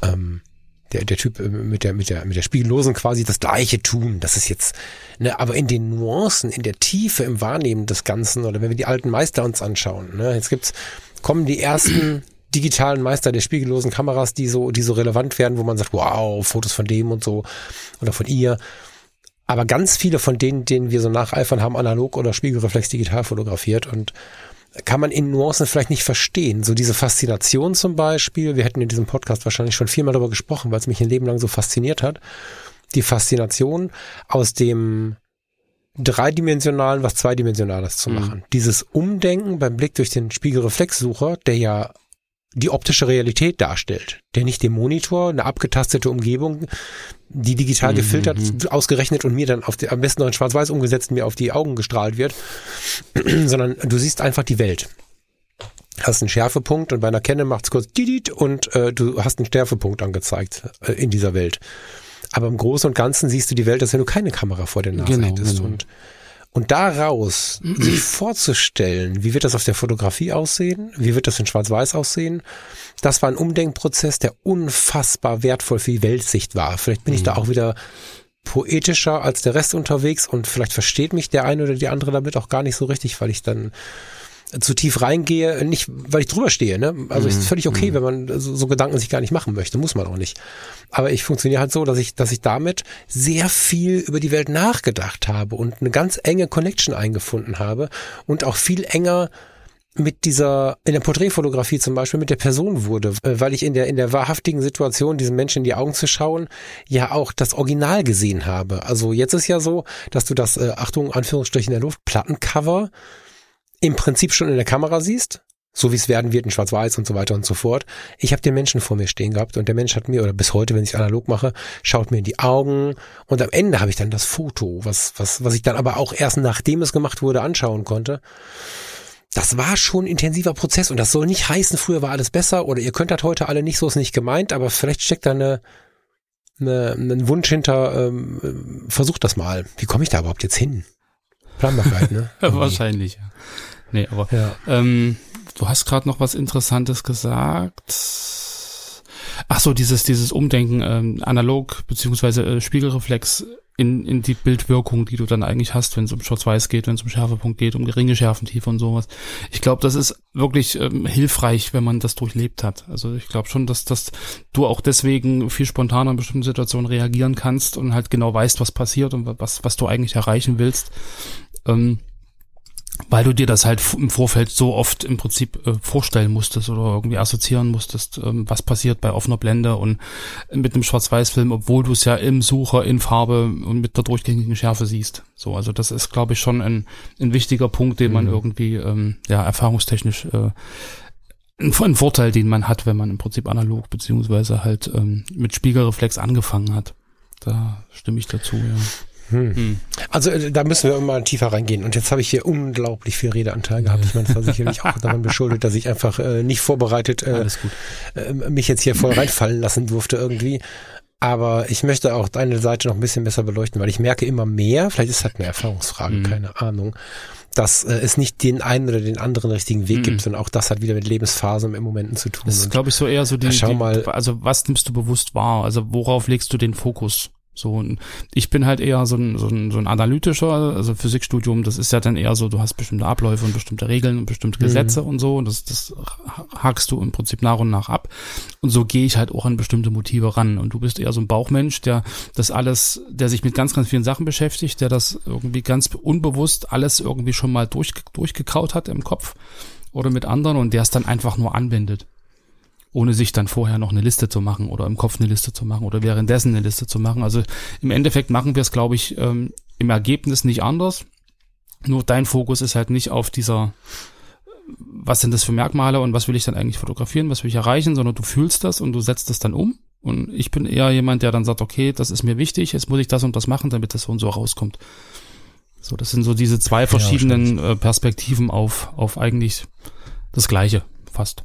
Typ mit der Spiegellosen quasi das Gleiche tun. Das ist jetzt, ne, aber in den Nuancen, in der Tiefe im Wahrnehmen des Ganzen oder wenn wir die alten Meister uns anschauen, ne, jetzt kommen die ersten digitalen Meister der spiegellosen Kameras, die so relevant werden, wo man sagt, wow, Fotos von dem und so oder von ihr. Aber ganz viele von denen wir so nacheifern, haben analog oder Spiegelreflex digital fotografiert und kann man in Nuancen vielleicht nicht verstehen. So diese Faszination zum Beispiel, wir hätten in diesem Podcast wahrscheinlich schon 4-mal darüber gesprochen, weil es mich ein Leben lang so fasziniert hat. Die Faszination aus dem Dreidimensionalen was Zweidimensionales zu machen. Dieses Umdenken beim Blick durch den Spiegelreflexsucher, der ja die optische Realität darstellt, der nicht dem Monitor eine abgetastete Umgebung, die digital gefiltert, ausgerechnet und mir dann am besten noch in Schwarz-Weiß umgesetzt, mir auf die Augen gestrahlt wird, sondern du siehst einfach die Welt. Hast einen Schärfepunkt und bei einer Canon macht's kurz didit und du hast einen Schärfepunkt angezeigt in dieser Welt. Aber im Großen und Ganzen siehst du die Welt, als wenn du keine Kamera vor der Nase hättest. Genau. Und daraus sich vorzustellen, wie wird das auf der Fotografie aussehen, wie wird das in Schwarz-Weiß aussehen, das war ein Umdenkprozess, der unfassbar wertvoll für die Weltsicht war. Vielleicht bin ich da auch wieder poetischer als der Rest unterwegs und vielleicht versteht mich der eine oder die andere damit auch gar nicht so richtig, weil ich dann zu tief reingehe, nicht weil ich drüber stehe, ne? Also ist völlig okay, wenn man so Gedanken sich gar nicht machen möchte, muss man auch nicht. Aber ich funktioniere halt so, dass ich damit sehr viel über die Welt nachgedacht habe und eine ganz enge Connection eingefunden habe und auch viel enger mit in der Porträtfotografie zum Beispiel mit der Person wurde, weil ich in der wahrhaftigen Situation, diesen Menschen in die Augen zu schauen, ja auch das Original gesehen habe. Also jetzt ist ja so, dass du das, Achtung, Anführungsstrichen in der Luft, Plattencover im Prinzip schon in der Kamera siehst, so wie es werden wird in Schwarz-Weiß und so weiter und so fort. Ich habe den Menschen vor mir stehen gehabt und der Mensch hat mir, oder bis heute, wenn ich es analog mache, schaut mir in die Augen und am Ende habe ich dann das Foto, was ich dann aber auch erst nachdem es gemacht wurde anschauen konnte. Das war schon ein intensiver Prozess und das soll nicht heißen, früher war alles besser oder ihr könnt das heute alle nicht, so ist nicht gemeint, aber vielleicht steckt da ein Wunsch hinter, versucht das mal. Wie komme ich da überhaupt jetzt hin? Planbarkeit, ne? Wahrscheinlich, ja. Nee, aber du hast gerade noch was Interessantes gesagt. Ach so, dieses Umdenken, analog beziehungsweise Spiegelreflex in die Bildwirkung, die du dann eigentlich hast, wenn es um Schwarz-Weiß geht, wenn es um Schärfepunkt geht, um geringe Schärfentiefe und sowas. Ich glaube, das ist wirklich hilfreich, wenn man das durchlebt hat. Also ich glaube schon, dass du auch deswegen viel spontaner in bestimmten Situationen reagieren kannst und halt genau weißt, was passiert und was du eigentlich erreichen willst. Weil du dir das halt im Vorfeld so oft im Prinzip vorstellen musstest oder irgendwie assoziieren musstest, was passiert bei offener Blende und mit einem Schwarz-Weiß-Film, obwohl du es ja im Sucher in Farbe und mit der durchgängigen Schärfe siehst. So, also das ist, glaube ich, schon ein wichtiger Punkt, den man irgendwie erfahrungstechnisch ein Vorteil, den man hat, wenn man im Prinzip analog beziehungsweise halt mit Spiegelreflex angefangen hat. Da stimme ich dazu, ja. Also da müssen wir mal tiefer reingehen. Und jetzt habe ich hier unglaublich viel Redeanteil gehabt. Ich meine, das war sicherlich auch daran beschuldet, dass ich einfach nicht vorbereitet mich jetzt hier voll reinfallen lassen durfte irgendwie. Aber ich möchte auch deine Seite noch ein bisschen besser beleuchten, weil ich merke immer mehr, vielleicht ist das eine Erfahrungsfrage, keine Ahnung, dass es nicht den einen oder den anderen richtigen Weg gibt, sondern auch das hat wieder mit Lebensphasen im Momenten zu tun. Das ist, glaube ich, so eher so also was nimmst du bewusst wahr? Also worauf legst du den Fokus? So, und ich bin halt eher so ein analytischer, also Physikstudium, das ist ja dann eher so, du hast bestimmte Abläufe und bestimmte Regeln und bestimmte Gesetze und so, und das hakst du im Prinzip nach und nach ab. Und so gehe ich halt auch an bestimmte Motive ran. Und du bist eher so ein Bauchmensch, der sich mit ganz, ganz vielen Sachen beschäftigt, der das irgendwie ganz unbewusst alles irgendwie schon mal durchgekaut hat im Kopf oder mit anderen und der es dann einfach nur anwendet, ohne sich dann vorher noch eine Liste zu machen oder im Kopf eine Liste zu machen oder währenddessen eine Liste zu machen. Also im Endeffekt machen wir es, glaube ich, im Ergebnis nicht anders. Nur dein Fokus ist halt nicht auf dieser, was sind das für Merkmale und was will ich dann eigentlich fotografieren, was will ich erreichen, sondern du fühlst das und du setzt es dann um. Und ich bin eher jemand, der dann sagt, okay, das ist mir wichtig, jetzt muss ich das und das machen, damit das so und so rauskommt. So, das sind so diese zwei verschiedenen Perspektiven auf eigentlich das Gleiche fast.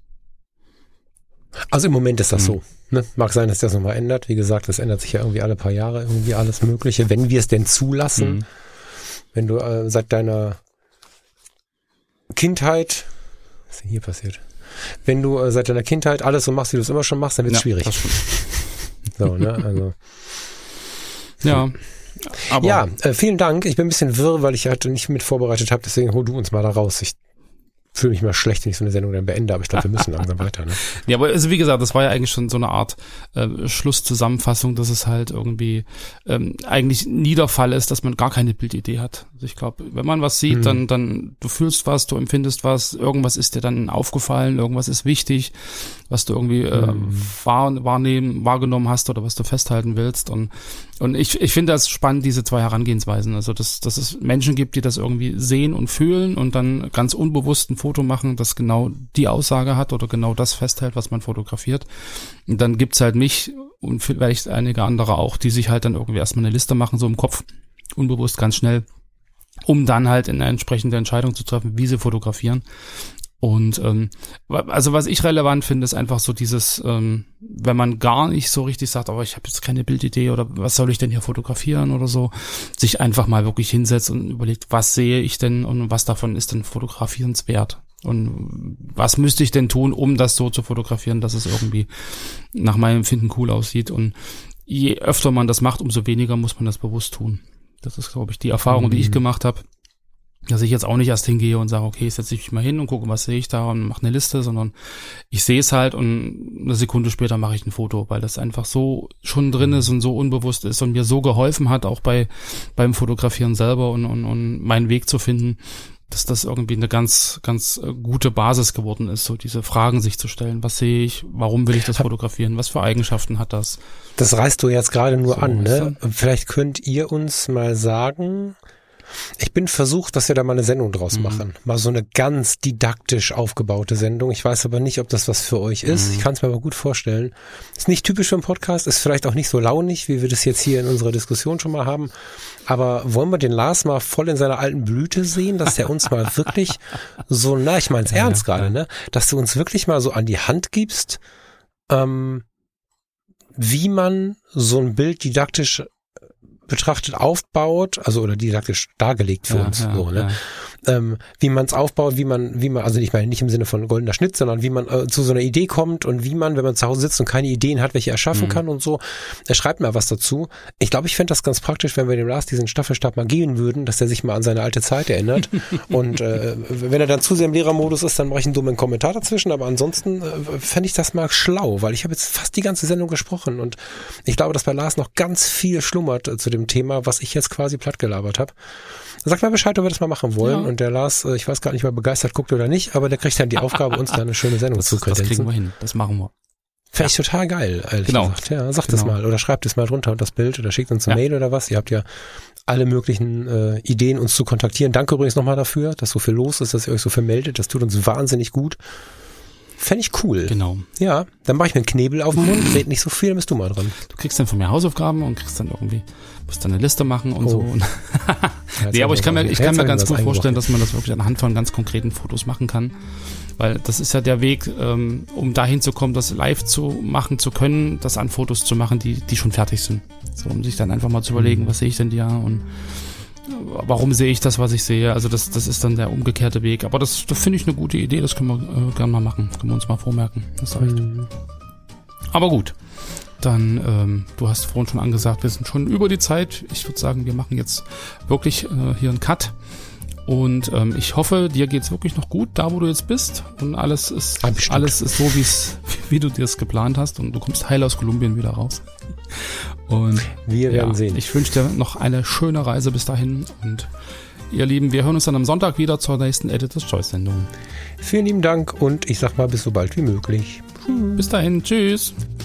Also im Moment ist das so. Ne? Mag sein, dass das nochmal ändert. Wie gesagt, das ändert sich ja irgendwie alle paar Jahre, irgendwie alles Mögliche. Wenn wir es denn zulassen, wenn du seit deiner Kindheit, was ist denn hier passiert? Wenn du seit deiner Kindheit alles so machst, wie du es immer schon machst, dann wird es schwierig. So, ne? Also. Ja. Aber ja, vielen Dank. Ich bin ein bisschen wirr, weil ich halt nicht mit vorbereitet habe. Deswegen hol du uns mal da raus. Ich fühle mich mal schlecht, wenn ich so eine Sendung dann beende, aber ich glaube, wir müssen langsam weiter. Ne? Ja, aber also wie gesagt, das war ja eigentlich schon so eine Art Schlusszusammenfassung, dass es halt irgendwie eigentlich nie der Fall ist, dass man gar keine Bildidee hat. Also ich glaube, wenn man was sieht, dann du fühlst was, du empfindest was, irgendwas ist dir dann aufgefallen, irgendwas ist wichtig, was du irgendwie wahrgenommen hast oder was du festhalten willst. Und ich finde das spannend, diese zwei Herangehensweisen. Also dass es Menschen gibt, die das irgendwie sehen und fühlen und dann ganz unbewusst ein Foto machen, das genau die Aussage hat oder genau das festhält, was man fotografiert. Und dann gibt's halt mich und vielleicht einige andere auch, die sich halt dann irgendwie erstmal eine Liste machen, so im Kopf, unbewusst ganz schnell, um dann halt eine entsprechende Entscheidung zu treffen, wie sie fotografieren. Und also was ich relevant finde, ist einfach so dieses, wenn man gar nicht so richtig sagt, aber ich habe jetzt keine Bildidee oder was soll ich denn hier fotografieren oder so, sich einfach mal wirklich hinsetzt und überlegt, was sehe ich denn und was davon ist denn fotografierenswert und was müsste ich denn tun, um das so zu fotografieren, dass es irgendwie nach meinem Empfinden cool aussieht. Und je öfter man das macht, umso weniger muss man das bewusst tun. Das ist, glaube ich, die Erfahrung, die ich gemacht habe. Dass ich jetzt auch nicht erst hingehe und sage, okay, setze ich mich mal hin und gucke, was sehe ich da und mache eine Liste, sondern ich sehe es halt und eine Sekunde später mache ich ein Foto, weil das einfach so schon drin ist und so unbewusst ist und mir so geholfen hat, auch beim Fotografieren selber und meinen Weg zu finden, dass das irgendwie eine ganz, ganz gute Basis geworden ist, so diese Fragen sich zu stellen. Was sehe ich? Warum will ich das fotografieren? Was für Eigenschaften hat das? Das reißt du jetzt gerade nur so an, ne? Vielleicht könnt ihr uns mal sagen, Ich bin versucht, dass wir da mal eine Sendung draus machen. Mal so eine ganz didaktisch aufgebaute Sendung. Ich weiß aber nicht, ob das was für euch ist. Ich kann es mir aber gut vorstellen. Ist nicht typisch für einen Podcast, ist vielleicht auch nicht so launig, wie wir das jetzt hier in unserer Diskussion schon mal haben. Aber wollen wir den Lars mal voll in seiner alten Blüte sehen, dass der uns mal wirklich so, ich meine es ernst gerade, ne? Dass du uns wirklich mal so an die Hand gibst, wie man so ein Bild didaktisch betrachtet aufbaut, also oder didaktisch dargelegt für uns, so, ne? Wie man es aufbaut, wie man, also ich meine nicht im Sinne von goldener Schnitt, sondern wie man zu so einer Idee kommt und wie man, wenn man zu Hause sitzt und keine Ideen hat, welche erschaffen kann und so. Er schreibt mir was dazu. Ich glaube, ich fände das ganz praktisch, wenn wir dem Lars diesen Staffelstab mal geben würden, dass er sich mal an seine alte Zeit erinnert. Und wenn er dann zu sehr im Lehrermodus ist, dann mache ich einen dummen Kommentar dazwischen, aber ansonsten fände ich das mal schlau, weil ich habe jetzt fast die ganze Sendung gesprochen und ich glaube, dass bei Lars noch ganz viel schlummert zu dem Thema, was ich jetzt quasi platt gelabert habe. Sag mal Bescheid, ob wir das mal machen wollen. Ja. Und der Lars, ich weiß gar nicht, ob er begeistert guckt oder nicht, aber der kriegt dann die Aufgabe, uns da eine schöne Sendung zu kredenzen. Das kriegen wir hin, das machen wir. Fände ich total geil, ehrlich gesagt. Ja, sagt das mal oder schreibt es mal drunter und das Bild oder schickt uns eine Mail oder was. Ihr habt ja alle möglichen Ideen, uns zu kontaktieren. Danke übrigens nochmal dafür, dass so viel los ist, dass ihr euch so viel meldet. Das tut uns wahnsinnig gut. Fände ich cool. Genau. Ja, dann mache ich mir einen Knebel auf den Mund, red nicht so viel, dann bist du mal dran. Du kriegst dann von mir Hausaufgaben und kriegst dann irgendwie, musst dann eine Liste machen und so. Nee, aber ich kann mir ganz gut vorstellen, dass man das wirklich anhand von ganz konkreten Fotos machen kann. Weil das ist ja der Weg, um dahin zu kommen, das live zu machen zu können, das an Fotos zu machen, die schon fertig sind. So, um sich dann einfach mal zu überlegen, was sehe ich denn da und warum sehe ich das, was ich sehe? Also das ist dann der umgekehrte Weg. Aber das finde ich eine gute Idee, das können wir gerne mal machen. Können wir uns mal vormerken. Das ist recht. Aber gut, dann, du hast vorhin schon angesagt, wir sind schon über die Zeit. Ich würde sagen, wir machen jetzt wirklich hier einen Cut. Und ich hoffe, dir geht's wirklich noch gut, da wo du jetzt bist. Und alles ist so, wie du dir es geplant hast. Und du kommst heil aus Kolumbien wieder raus. Und wir werden sehen. Ich wünsche dir noch eine schöne Reise bis dahin. Und ihr Lieben, wir hören uns dann am Sonntag wieder zur nächsten Editor's Choice Sendung. Vielen lieben Dank und ich sag mal bis so bald wie möglich. Bis dahin, tschüss.